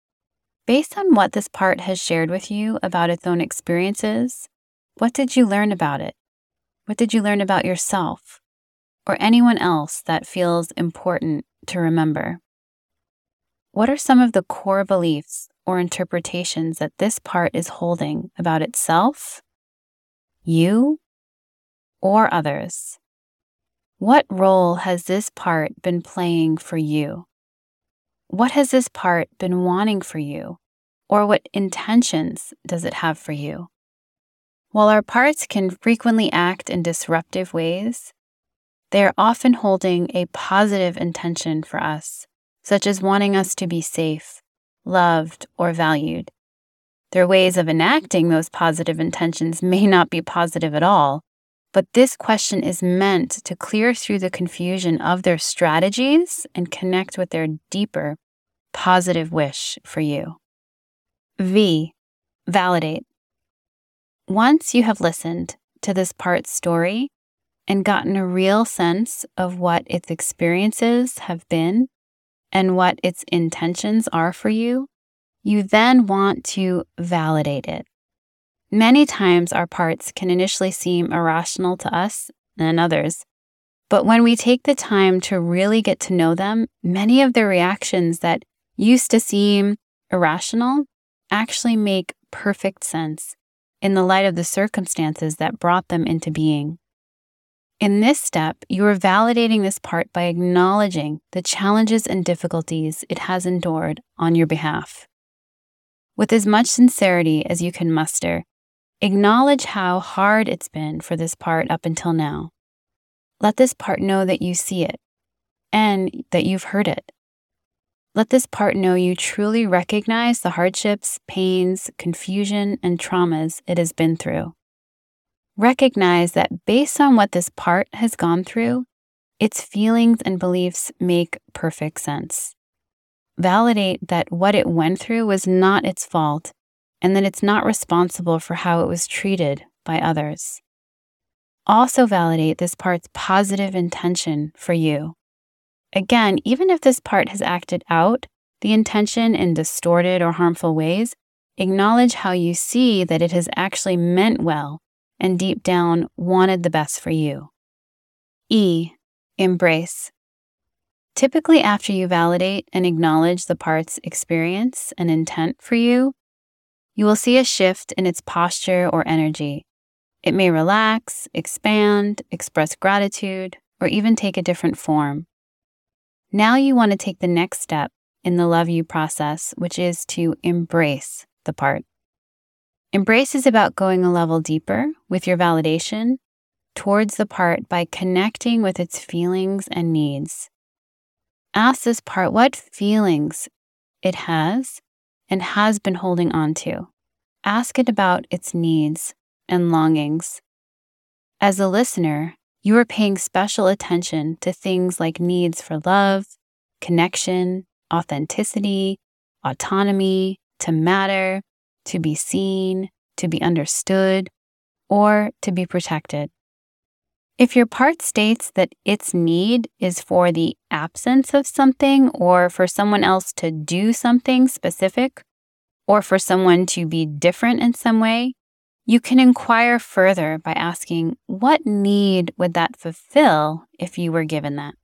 Based on what this part has shared with you about its own experiences, what did you learn about it? What did you learn about yourself or anyone else that feels important to remember? What are some of the core beliefs or interpretations that this part is holding about itself, you, or others? What role has this part been playing for you? What has this part been wanting for you, or what intentions does it have for you? While our parts can frequently act in disruptive ways, they are often holding a positive intention for us, such as wanting us to be safe, loved, or valued. Their ways of enacting those positive intentions may not be positive at all, but this question is meant to clear through the confusion of their strategies and connect with their deeper, positive wish for you. V. Validate. Once you have listened to this part's story and gotten a real sense of what its experiences have been and what its intentions are for you, you then want to validate it. Many times our parts can initially seem irrational to us and others, but when we take the time to really get to know them, many of their reactions that used to seem irrational actually make perfect sense in the light of the circumstances that brought them into being. In this step, you are validating this part by acknowledging the challenges and difficulties it has endured on your behalf. With as much sincerity as you can muster, acknowledge how hard it's been for this part up until now. Let this part know that you see it and that you've heard it. Let this part know you truly recognize the hardships, pains, confusion, and traumas it has been through. Recognize that based on what this part has gone through, its feelings and beliefs make perfect sense. Validate that what it went through was not its fault and that it's not responsible for how it was treated by others. Also validate this part's positive intention for you. Again, even if this part has acted out the intention in distorted or harmful ways, acknowledge how you see that it has actually meant well and deep down wanted the best for you. E. Embrace. Typically, after you validate and acknowledge the part's experience and intent for you, you will see a shift in its posture or energy. It may relax, expand, express gratitude, or even take a different form. Now you want to take the next step in the love you process, which is to embrace the part. Embrace is about going a level deeper with your validation towards the part by connecting with its feelings and needs. Ask this part what feelings it has and has been holding on to. Ask it about its needs and longings. As a listener, you are paying special attention to things like needs for love, connection, authenticity, autonomy, to matter, to be seen, to be understood, or to be protected. If your part states that its need is for the absence of something or for someone else to do something specific or for someone to be different in some way, you can inquire further by asking, what need would that fulfill if you were given that?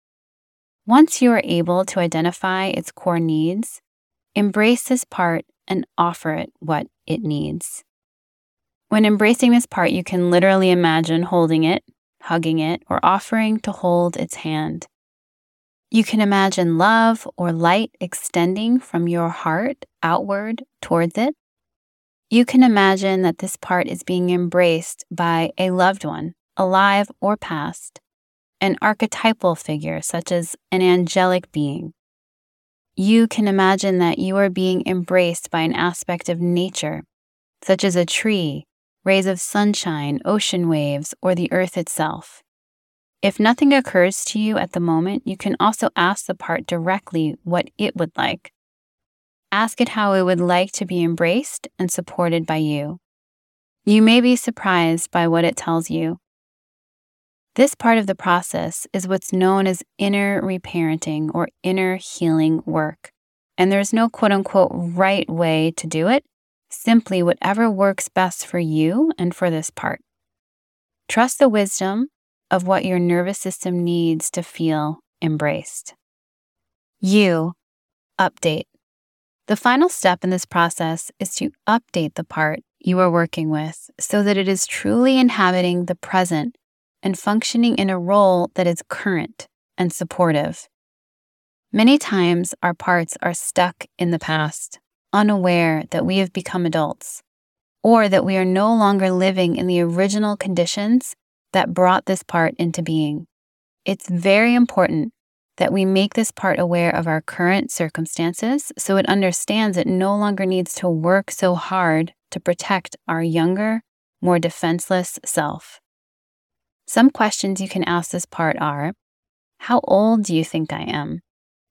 Once you are able to identify its core needs, embrace this part and offer it what it needs. When embracing this part, you can literally imagine holding it, hugging it, or offering to hold its hand. You can imagine love or light extending from your heart outward towards it. You can imagine that this part is being embraced by a loved one, alive or past, an archetypal figure such as an angelic being. You can imagine that you are being embraced by an aspect of nature, such as a tree, rays of sunshine, ocean waves, or the earth itself. If nothing occurs to you at the moment, you can also ask the part directly what it would like. Ask it how it would like to be embraced and supported by you. You may be surprised by what it tells you. This part of the process is what's known as inner reparenting or inner healing work, and there's no quote-unquote right way to do it, simply whatever works best for you and for this part. Trust the wisdom of what your nervous system needs to feel embraced. U. Update. The final step in this process is to update the part you are working with so that it is truly inhabiting the present and functioning in a role that is current and supportive. Many times our parts are stuck in the past, unaware that we have become adults, or that we are no longer living in the original conditions that brought this part into being. It's very important that we make this part aware of our current circumstances so it understands it no longer needs to work so hard to protect our younger, more defenseless self. Some questions you can ask this part are, how old do you think I am?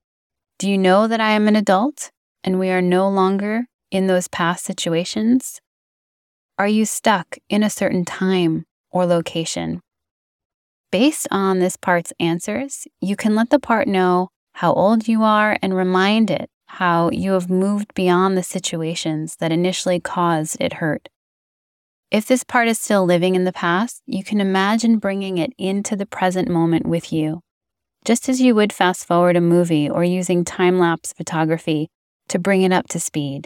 Do you know that I am an adult and we are no longer in those past situations? Are you stuck in a certain time or location? Based on this part's answers, you can let the part know how old you are and remind it how you have moved beyond the situations that initially caused it hurt. If this part is still living in the past, you can imagine bringing it into the present moment with you, just as you would fast forward a movie or using time-lapse photography to bring it up to speed.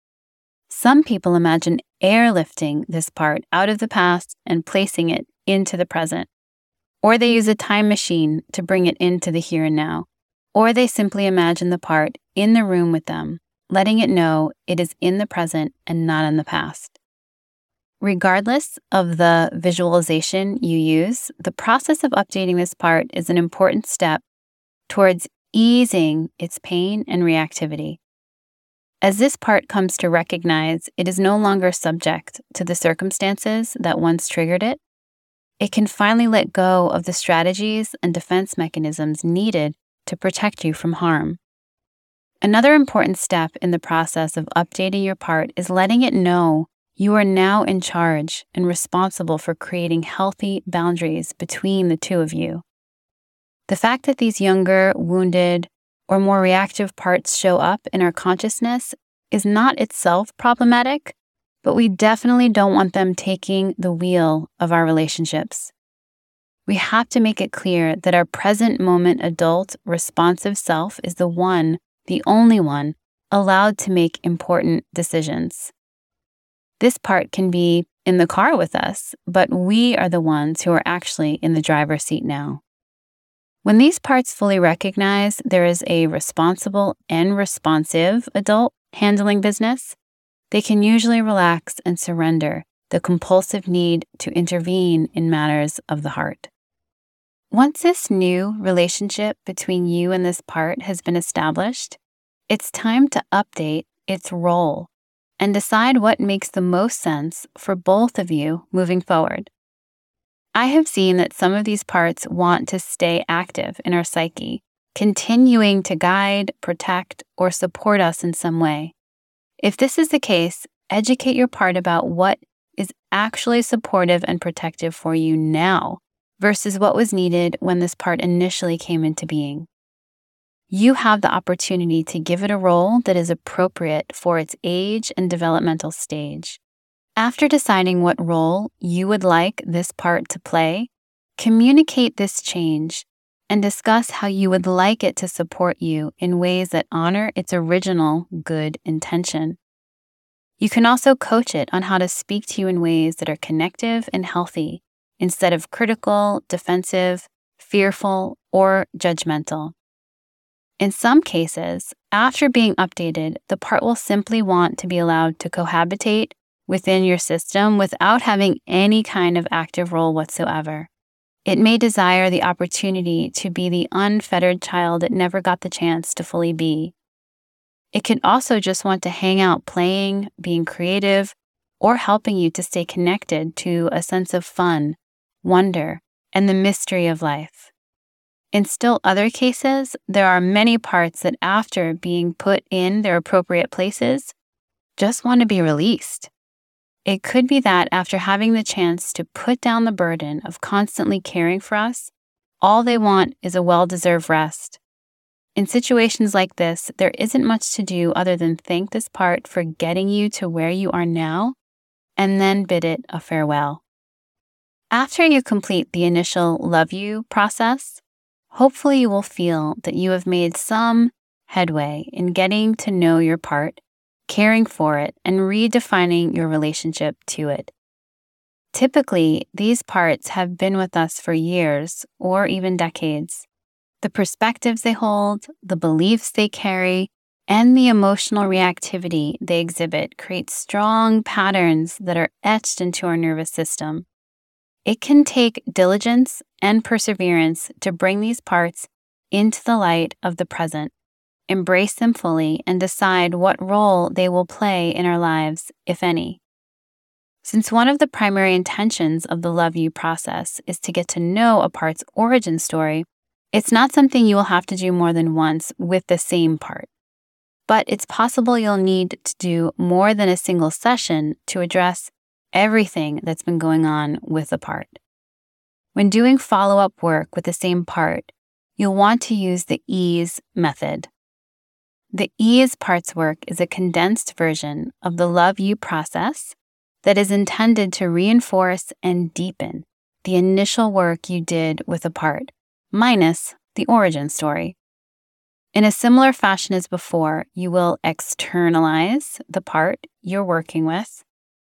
Some people imagine airlifting this part out of the past and placing it into the present. Or they use a time machine to bring it into the here and now. Or they simply imagine the part in the room with them, letting it know it is in the present and not in the past. Regardless of the visualization you use, the process of updating this part is an important step towards easing its pain and reactivity. As this part comes to recognize it is no longer subject to the circumstances that once triggered it, it can finally let go of the strategies and defense mechanisms needed to protect you from harm. Another important step in the process of updating your part is letting it know you are now in charge and responsible for creating healthy boundaries between the two of you. The fact that these younger, wounded, or more reactive parts show up in our consciousness is not itself problematic, but we definitely don't want them taking the wheel of our relationships. We have to make it clear that our present moment adult responsive self is the one, the only one, allowed to make important decisions. This part can be in the car with us, but we are the ones who are actually in the driver's seat now. When these parts fully recognize there is a responsible and responsive adult handling business, they can usually relax and surrender the compulsive need to intervene in matters of the heart. Once this new relationship between you and this part has been established, it's time to update its role and decide what makes the most sense for both of you moving forward. I have seen that some of these parts want to stay active in our psyche, continuing to guide, protect, or support us in some way. If this is the case, educate your part about what is actually supportive and protective for you now versus what was needed when this part initially came into being. You have the opportunity to give it a role that is appropriate for its age and developmental stage. After deciding what role you would like this part to play, communicate this change and discuss how you would like it to support you in ways that honor its original good intention. You can also coach it on how to speak to you in ways that are connective and healthy instead of critical, defensive, fearful, or judgmental. In some cases, after being updated, the part will simply want to be allowed to cohabitate within your system without having any kind of active role whatsoever. It may desire the opportunity to be the unfettered child it never got the chance to fully be. It could also just want to hang out playing, being creative, or helping you to stay connected to a sense of fun, wonder, and the mystery of life. In still other cases, there are many parts that after being put in their appropriate places, just want to be released. It could be that after having the chance to put down the burden of constantly caring for us, all they want is a well-deserved rest. In situations like this, there isn't much to do other than thank this part for getting you to where you are now, and then bid it a farewell. After you complete the initial love you process, hopefully you will feel that you have made some headway in getting to know your part, caring for it, and redefining your relationship to it. Typically, these parts have been with us for years or even decades. The perspectives they hold, the beliefs they carry, and the emotional reactivity they exhibit create strong patterns that are etched into our nervous system. It can take diligence and perseverance to bring these parts into the light of the present, embrace them fully, and decide what role they will play in our lives, if any. Since one of the primary intentions of the Love You process is to get to know a part's origin story, it's not something you will have to do more than once with the same part. But it's possible you'll need to do more than a single session to address everything that's been going on with the part. When doing follow-up work with the same part, you'll want to use the EASE method. The EASE parts work is a condensed version of the Love You process that is intended to reinforce and deepen the initial work you did with a part, minus the origin story. In a similar fashion as before, you will externalize the part you're working with,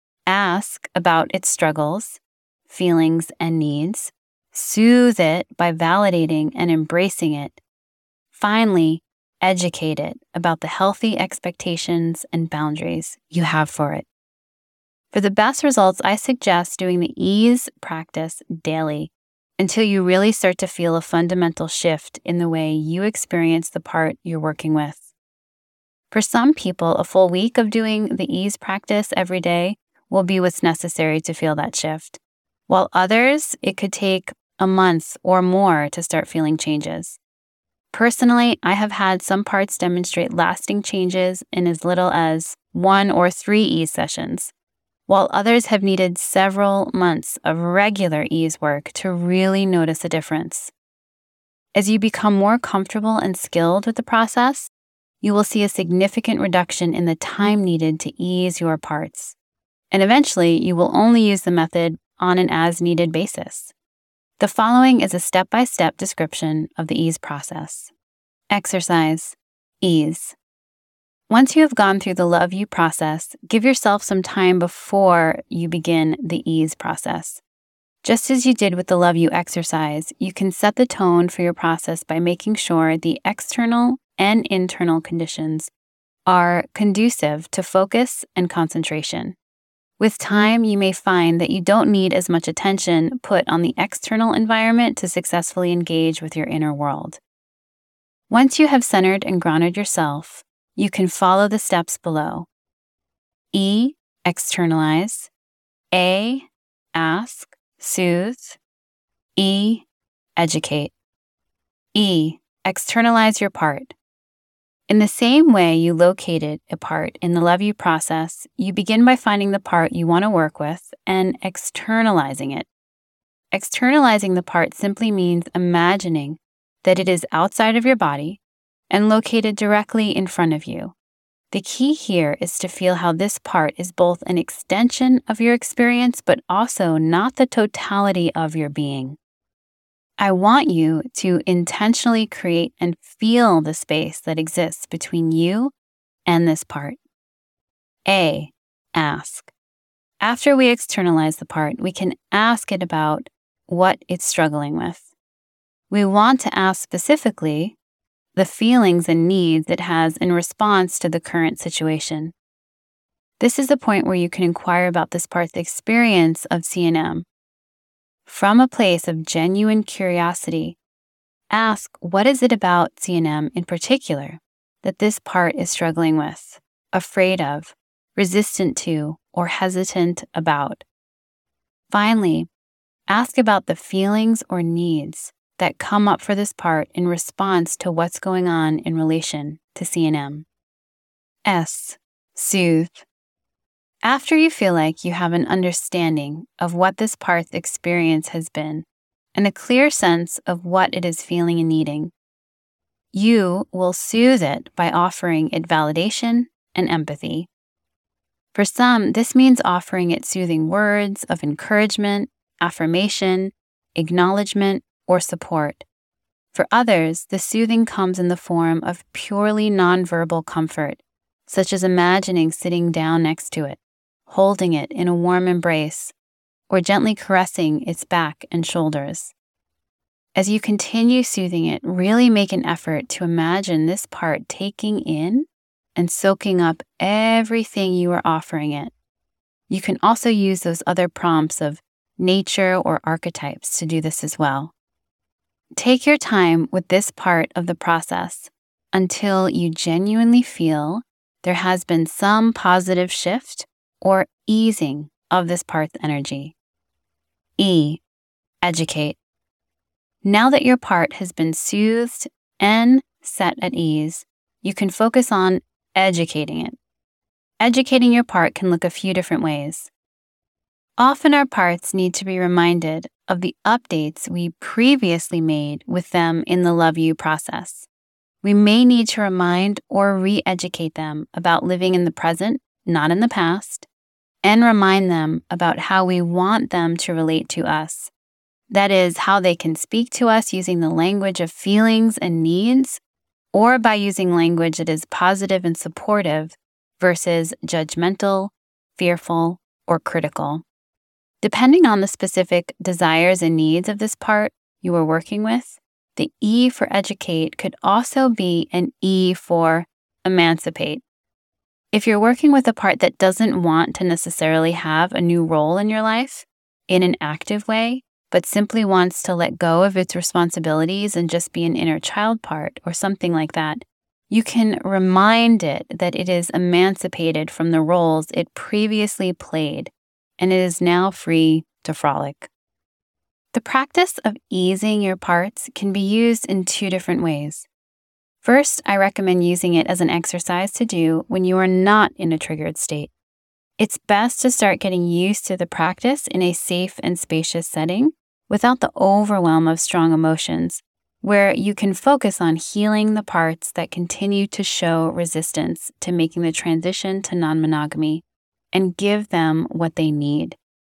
ask about its struggles, feelings, and needs, soothe it by validating and embracing it. Finally, educate it about the healthy expectations and boundaries you have for it. For the best results, I suggest doing the EASE practice daily until you really start to feel a fundamental shift in the way you experience the part you're working with. For some people, a full week of doing the EASE practice every day will be what's necessary to feel that shift, while others, it could take a month or more to start feeling changes. Personally, I have had some parts demonstrate lasting changes in as little as one or three EASE sessions, while others have needed several months of regular EASE work to really notice a difference. As you become more comfortable and skilled with the process, you will see a significant reduction in the time needed to ease your parts. And eventually, you will only use the method on an as-needed basis. The following is a step-by-step description of the ease process. Exercise. Ease. Once you have gone through the Love You process, give yourself some time before you begin the ease process. Just as you did with the Love You exercise, you can set the tone for your process by making sure the external and internal conditions are conducive to focus and concentration. With time, you may find that you don't need as much attention put on the external environment to successfully engage with your inner world. Once you have centered and grounded yourself, you can follow the steps below. E. Externalize. A. Ask, soothe. E. Educate. E. Externalize your part. In the same way you located a part in the Love You process, you begin by finding the part you want to work with and externalizing it. Externalizing the part simply means imagining that it is outside of your body and located directly in front of you. The key here is to feel how this part is both an extension of your experience, but also not the totality of your being. I want you to intentionally create and feel the space that exists between you and this part. A. Ask. After we externalize the part, we can ask it about what it's struggling with. We want to ask specifically the feelings and needs it has in response to the current situation. This is the point where you can inquire about this part's experience of C N M. From a place of genuine curiosity, ask what is it about C N M in particular that this part is struggling with, afraid of, resistant to, or hesitant about. Finally, ask about the feelings or needs that come up for this part in response to what's going on in relation to C N M. S. Soothe. After you feel like you have an understanding of what this part's experience has been and a clear sense of what it is feeling and needing, you will soothe it by offering it validation and empathy. For some, this means offering it soothing words of encouragement, affirmation, acknowledgement, or support. For others, the soothing comes in the form of purely nonverbal comfort, such as imagining sitting down next to it, holding it in a warm embrace, or gently caressing its back and shoulders. As you continue soothing it, really make an effort to imagine this part taking in and soaking up everything you are offering it. You can also use those other prompts of nature or archetypes to do this as well. Take your time with this part of the process until you genuinely feel there has been some positive shift or easing of this part's energy. E. Educate. Now that your part has been soothed and set at ease, you can focus on educating it. Educating your part can look a few different ways. Often our parts need to be reminded of the updates we previously made with them in the Love You process. We may need to remind or re-educate them about living in the present, not in the past, and remind them about how we want them to relate to us. That is, how they can speak to us using the language of feelings and needs, or by using language that is positive and supportive versus judgmental, fearful, or critical. Depending on the specific desires and needs of this part you are working with, the E for educate could also be an E for emancipate. If you're working with a part that doesn't want to necessarily have a new role in your life in an active way, but simply wants to let go of its responsibilities and just be an inner child part or something like that, you can remind it that it is emancipated from the roles it previously played and it is now free to frolic. The practice of easing your parts can be used in two different ways. First, I recommend using it as an exercise to do when you are not in a triggered state. It's best to start getting used to the practice in a safe and spacious setting without the overwhelm of strong emotions, where you can focus on healing the parts that continue to show resistance to making the transition to non-monogamy and give them what they need.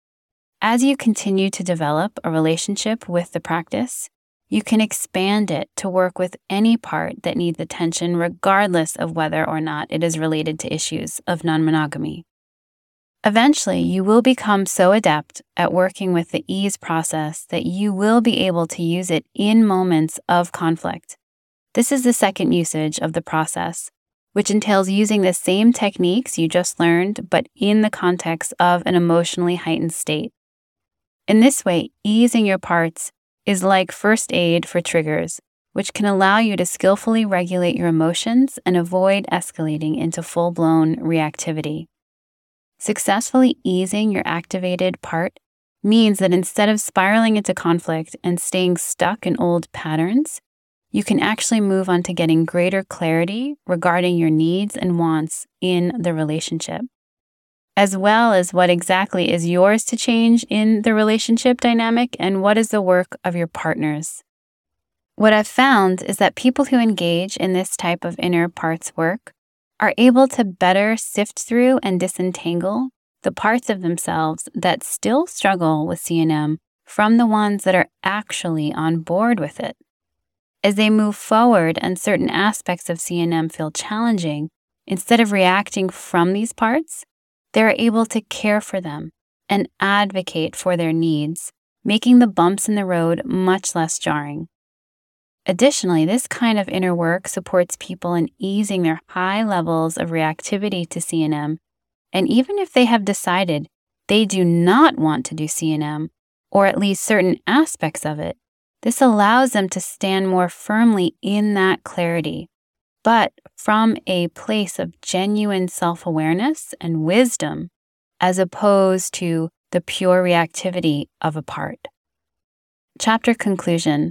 As you continue to develop a relationship with the practice, you can expand it to work with any part that needs attention, regardless of whether or not it is related to issues of non-monogamy. Eventually, you will become so adept at working with the ease process that you will be able to use it in moments of conflict. This is the second usage of the process, which entails using the same techniques you just learned, but in the context of an emotionally heightened state. In this way, easing your parts is like first aid for triggers, which can allow you to skillfully regulate your emotions and avoid escalating into full-blown reactivity. Successfully easing your activated part means that instead of spiraling into conflict and staying stuck in old patterns, you can actually move on to getting greater clarity regarding your needs and wants in the relationship, as well as what exactly is yours to change in the relationship dynamic and what is the work of your partners. What I've found is that people who engage in this type of inner parts work are able to better sift through and disentangle the parts of themselves that still struggle with C N M from the ones that are actually on board with it. As they move forward and certain aspects of C N M feel challenging, instead of reacting from these parts, they're able to care for them and advocate for their needs, making the bumps in the road much less jarring. Additionally, this kind of inner work supports people in easing their high levels of reactivity to C N M, and even if they have decided they do not want to do C N M, or at least certain aspects of it, this allows them to stand more firmly in that clarity, but from a place of genuine self-awareness and wisdom, as opposed to the pure reactivity of a part. Chapter conclusion.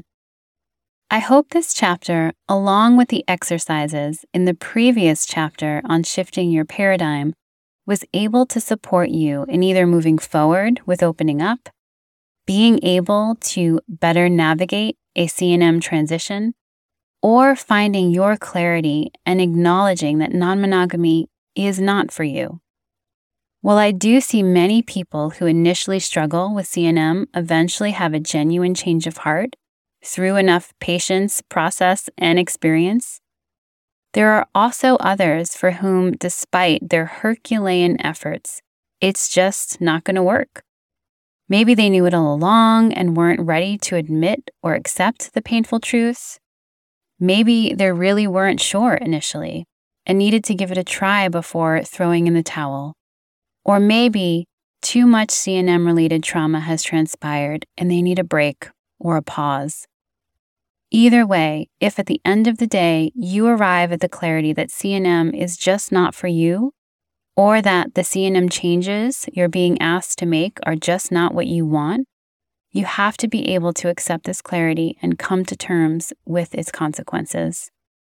I hope this chapter, along with the exercises in the previous chapter on shifting your paradigm, was able to support you in either moving forward with opening up, being able to better navigate a C N M transition, or finding your clarity and acknowledging that non-monogamy is not for you. While I do see many people who initially struggle with C N M eventually have a genuine change of heart through enough patience, process, and experience, there are also others for whom, despite their Herculean efforts, it's just not going to work. Maybe they knew it all along and weren't ready to admit or accept the painful truths. Maybe they really weren't sure initially and needed to give it a try before throwing in the towel. Or maybe too much C N M-related trauma has transpired and they need a break or a pause. Either way, if at the end of the day you arrive at the clarity that C N M is just not for you, or that the C N M changes you're being asked to make are just not what you want, you have to be able to accept this clarity and come to terms with its consequences.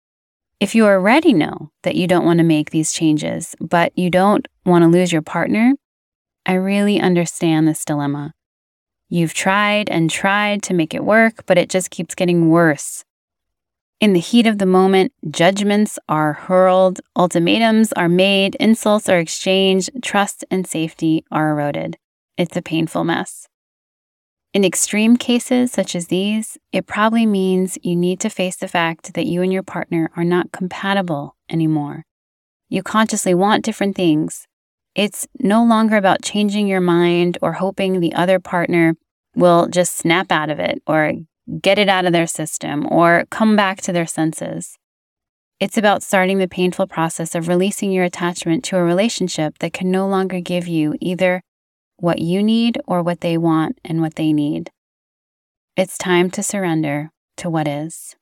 If you already know that you don't want to make these changes, but you don't want to lose your partner, I really understand this dilemma. You've tried and tried to make it work, but it just keeps getting worse. In the heat of the moment, judgments are hurled, ultimatums are made, insults are exchanged, trust and safety are eroded. It's a painful mess. In extreme cases such as these, it probably means you need to face the fact that you and your partner are not compatible anymore. You consciously want different things. It's no longer about changing your mind or hoping the other partner will just snap out of it or get it out of their system or come back to their senses. It's about starting the painful process of releasing your attachment to a relationship that can no longer give you either what you need or what they want and what they need. It's time to surrender to what is.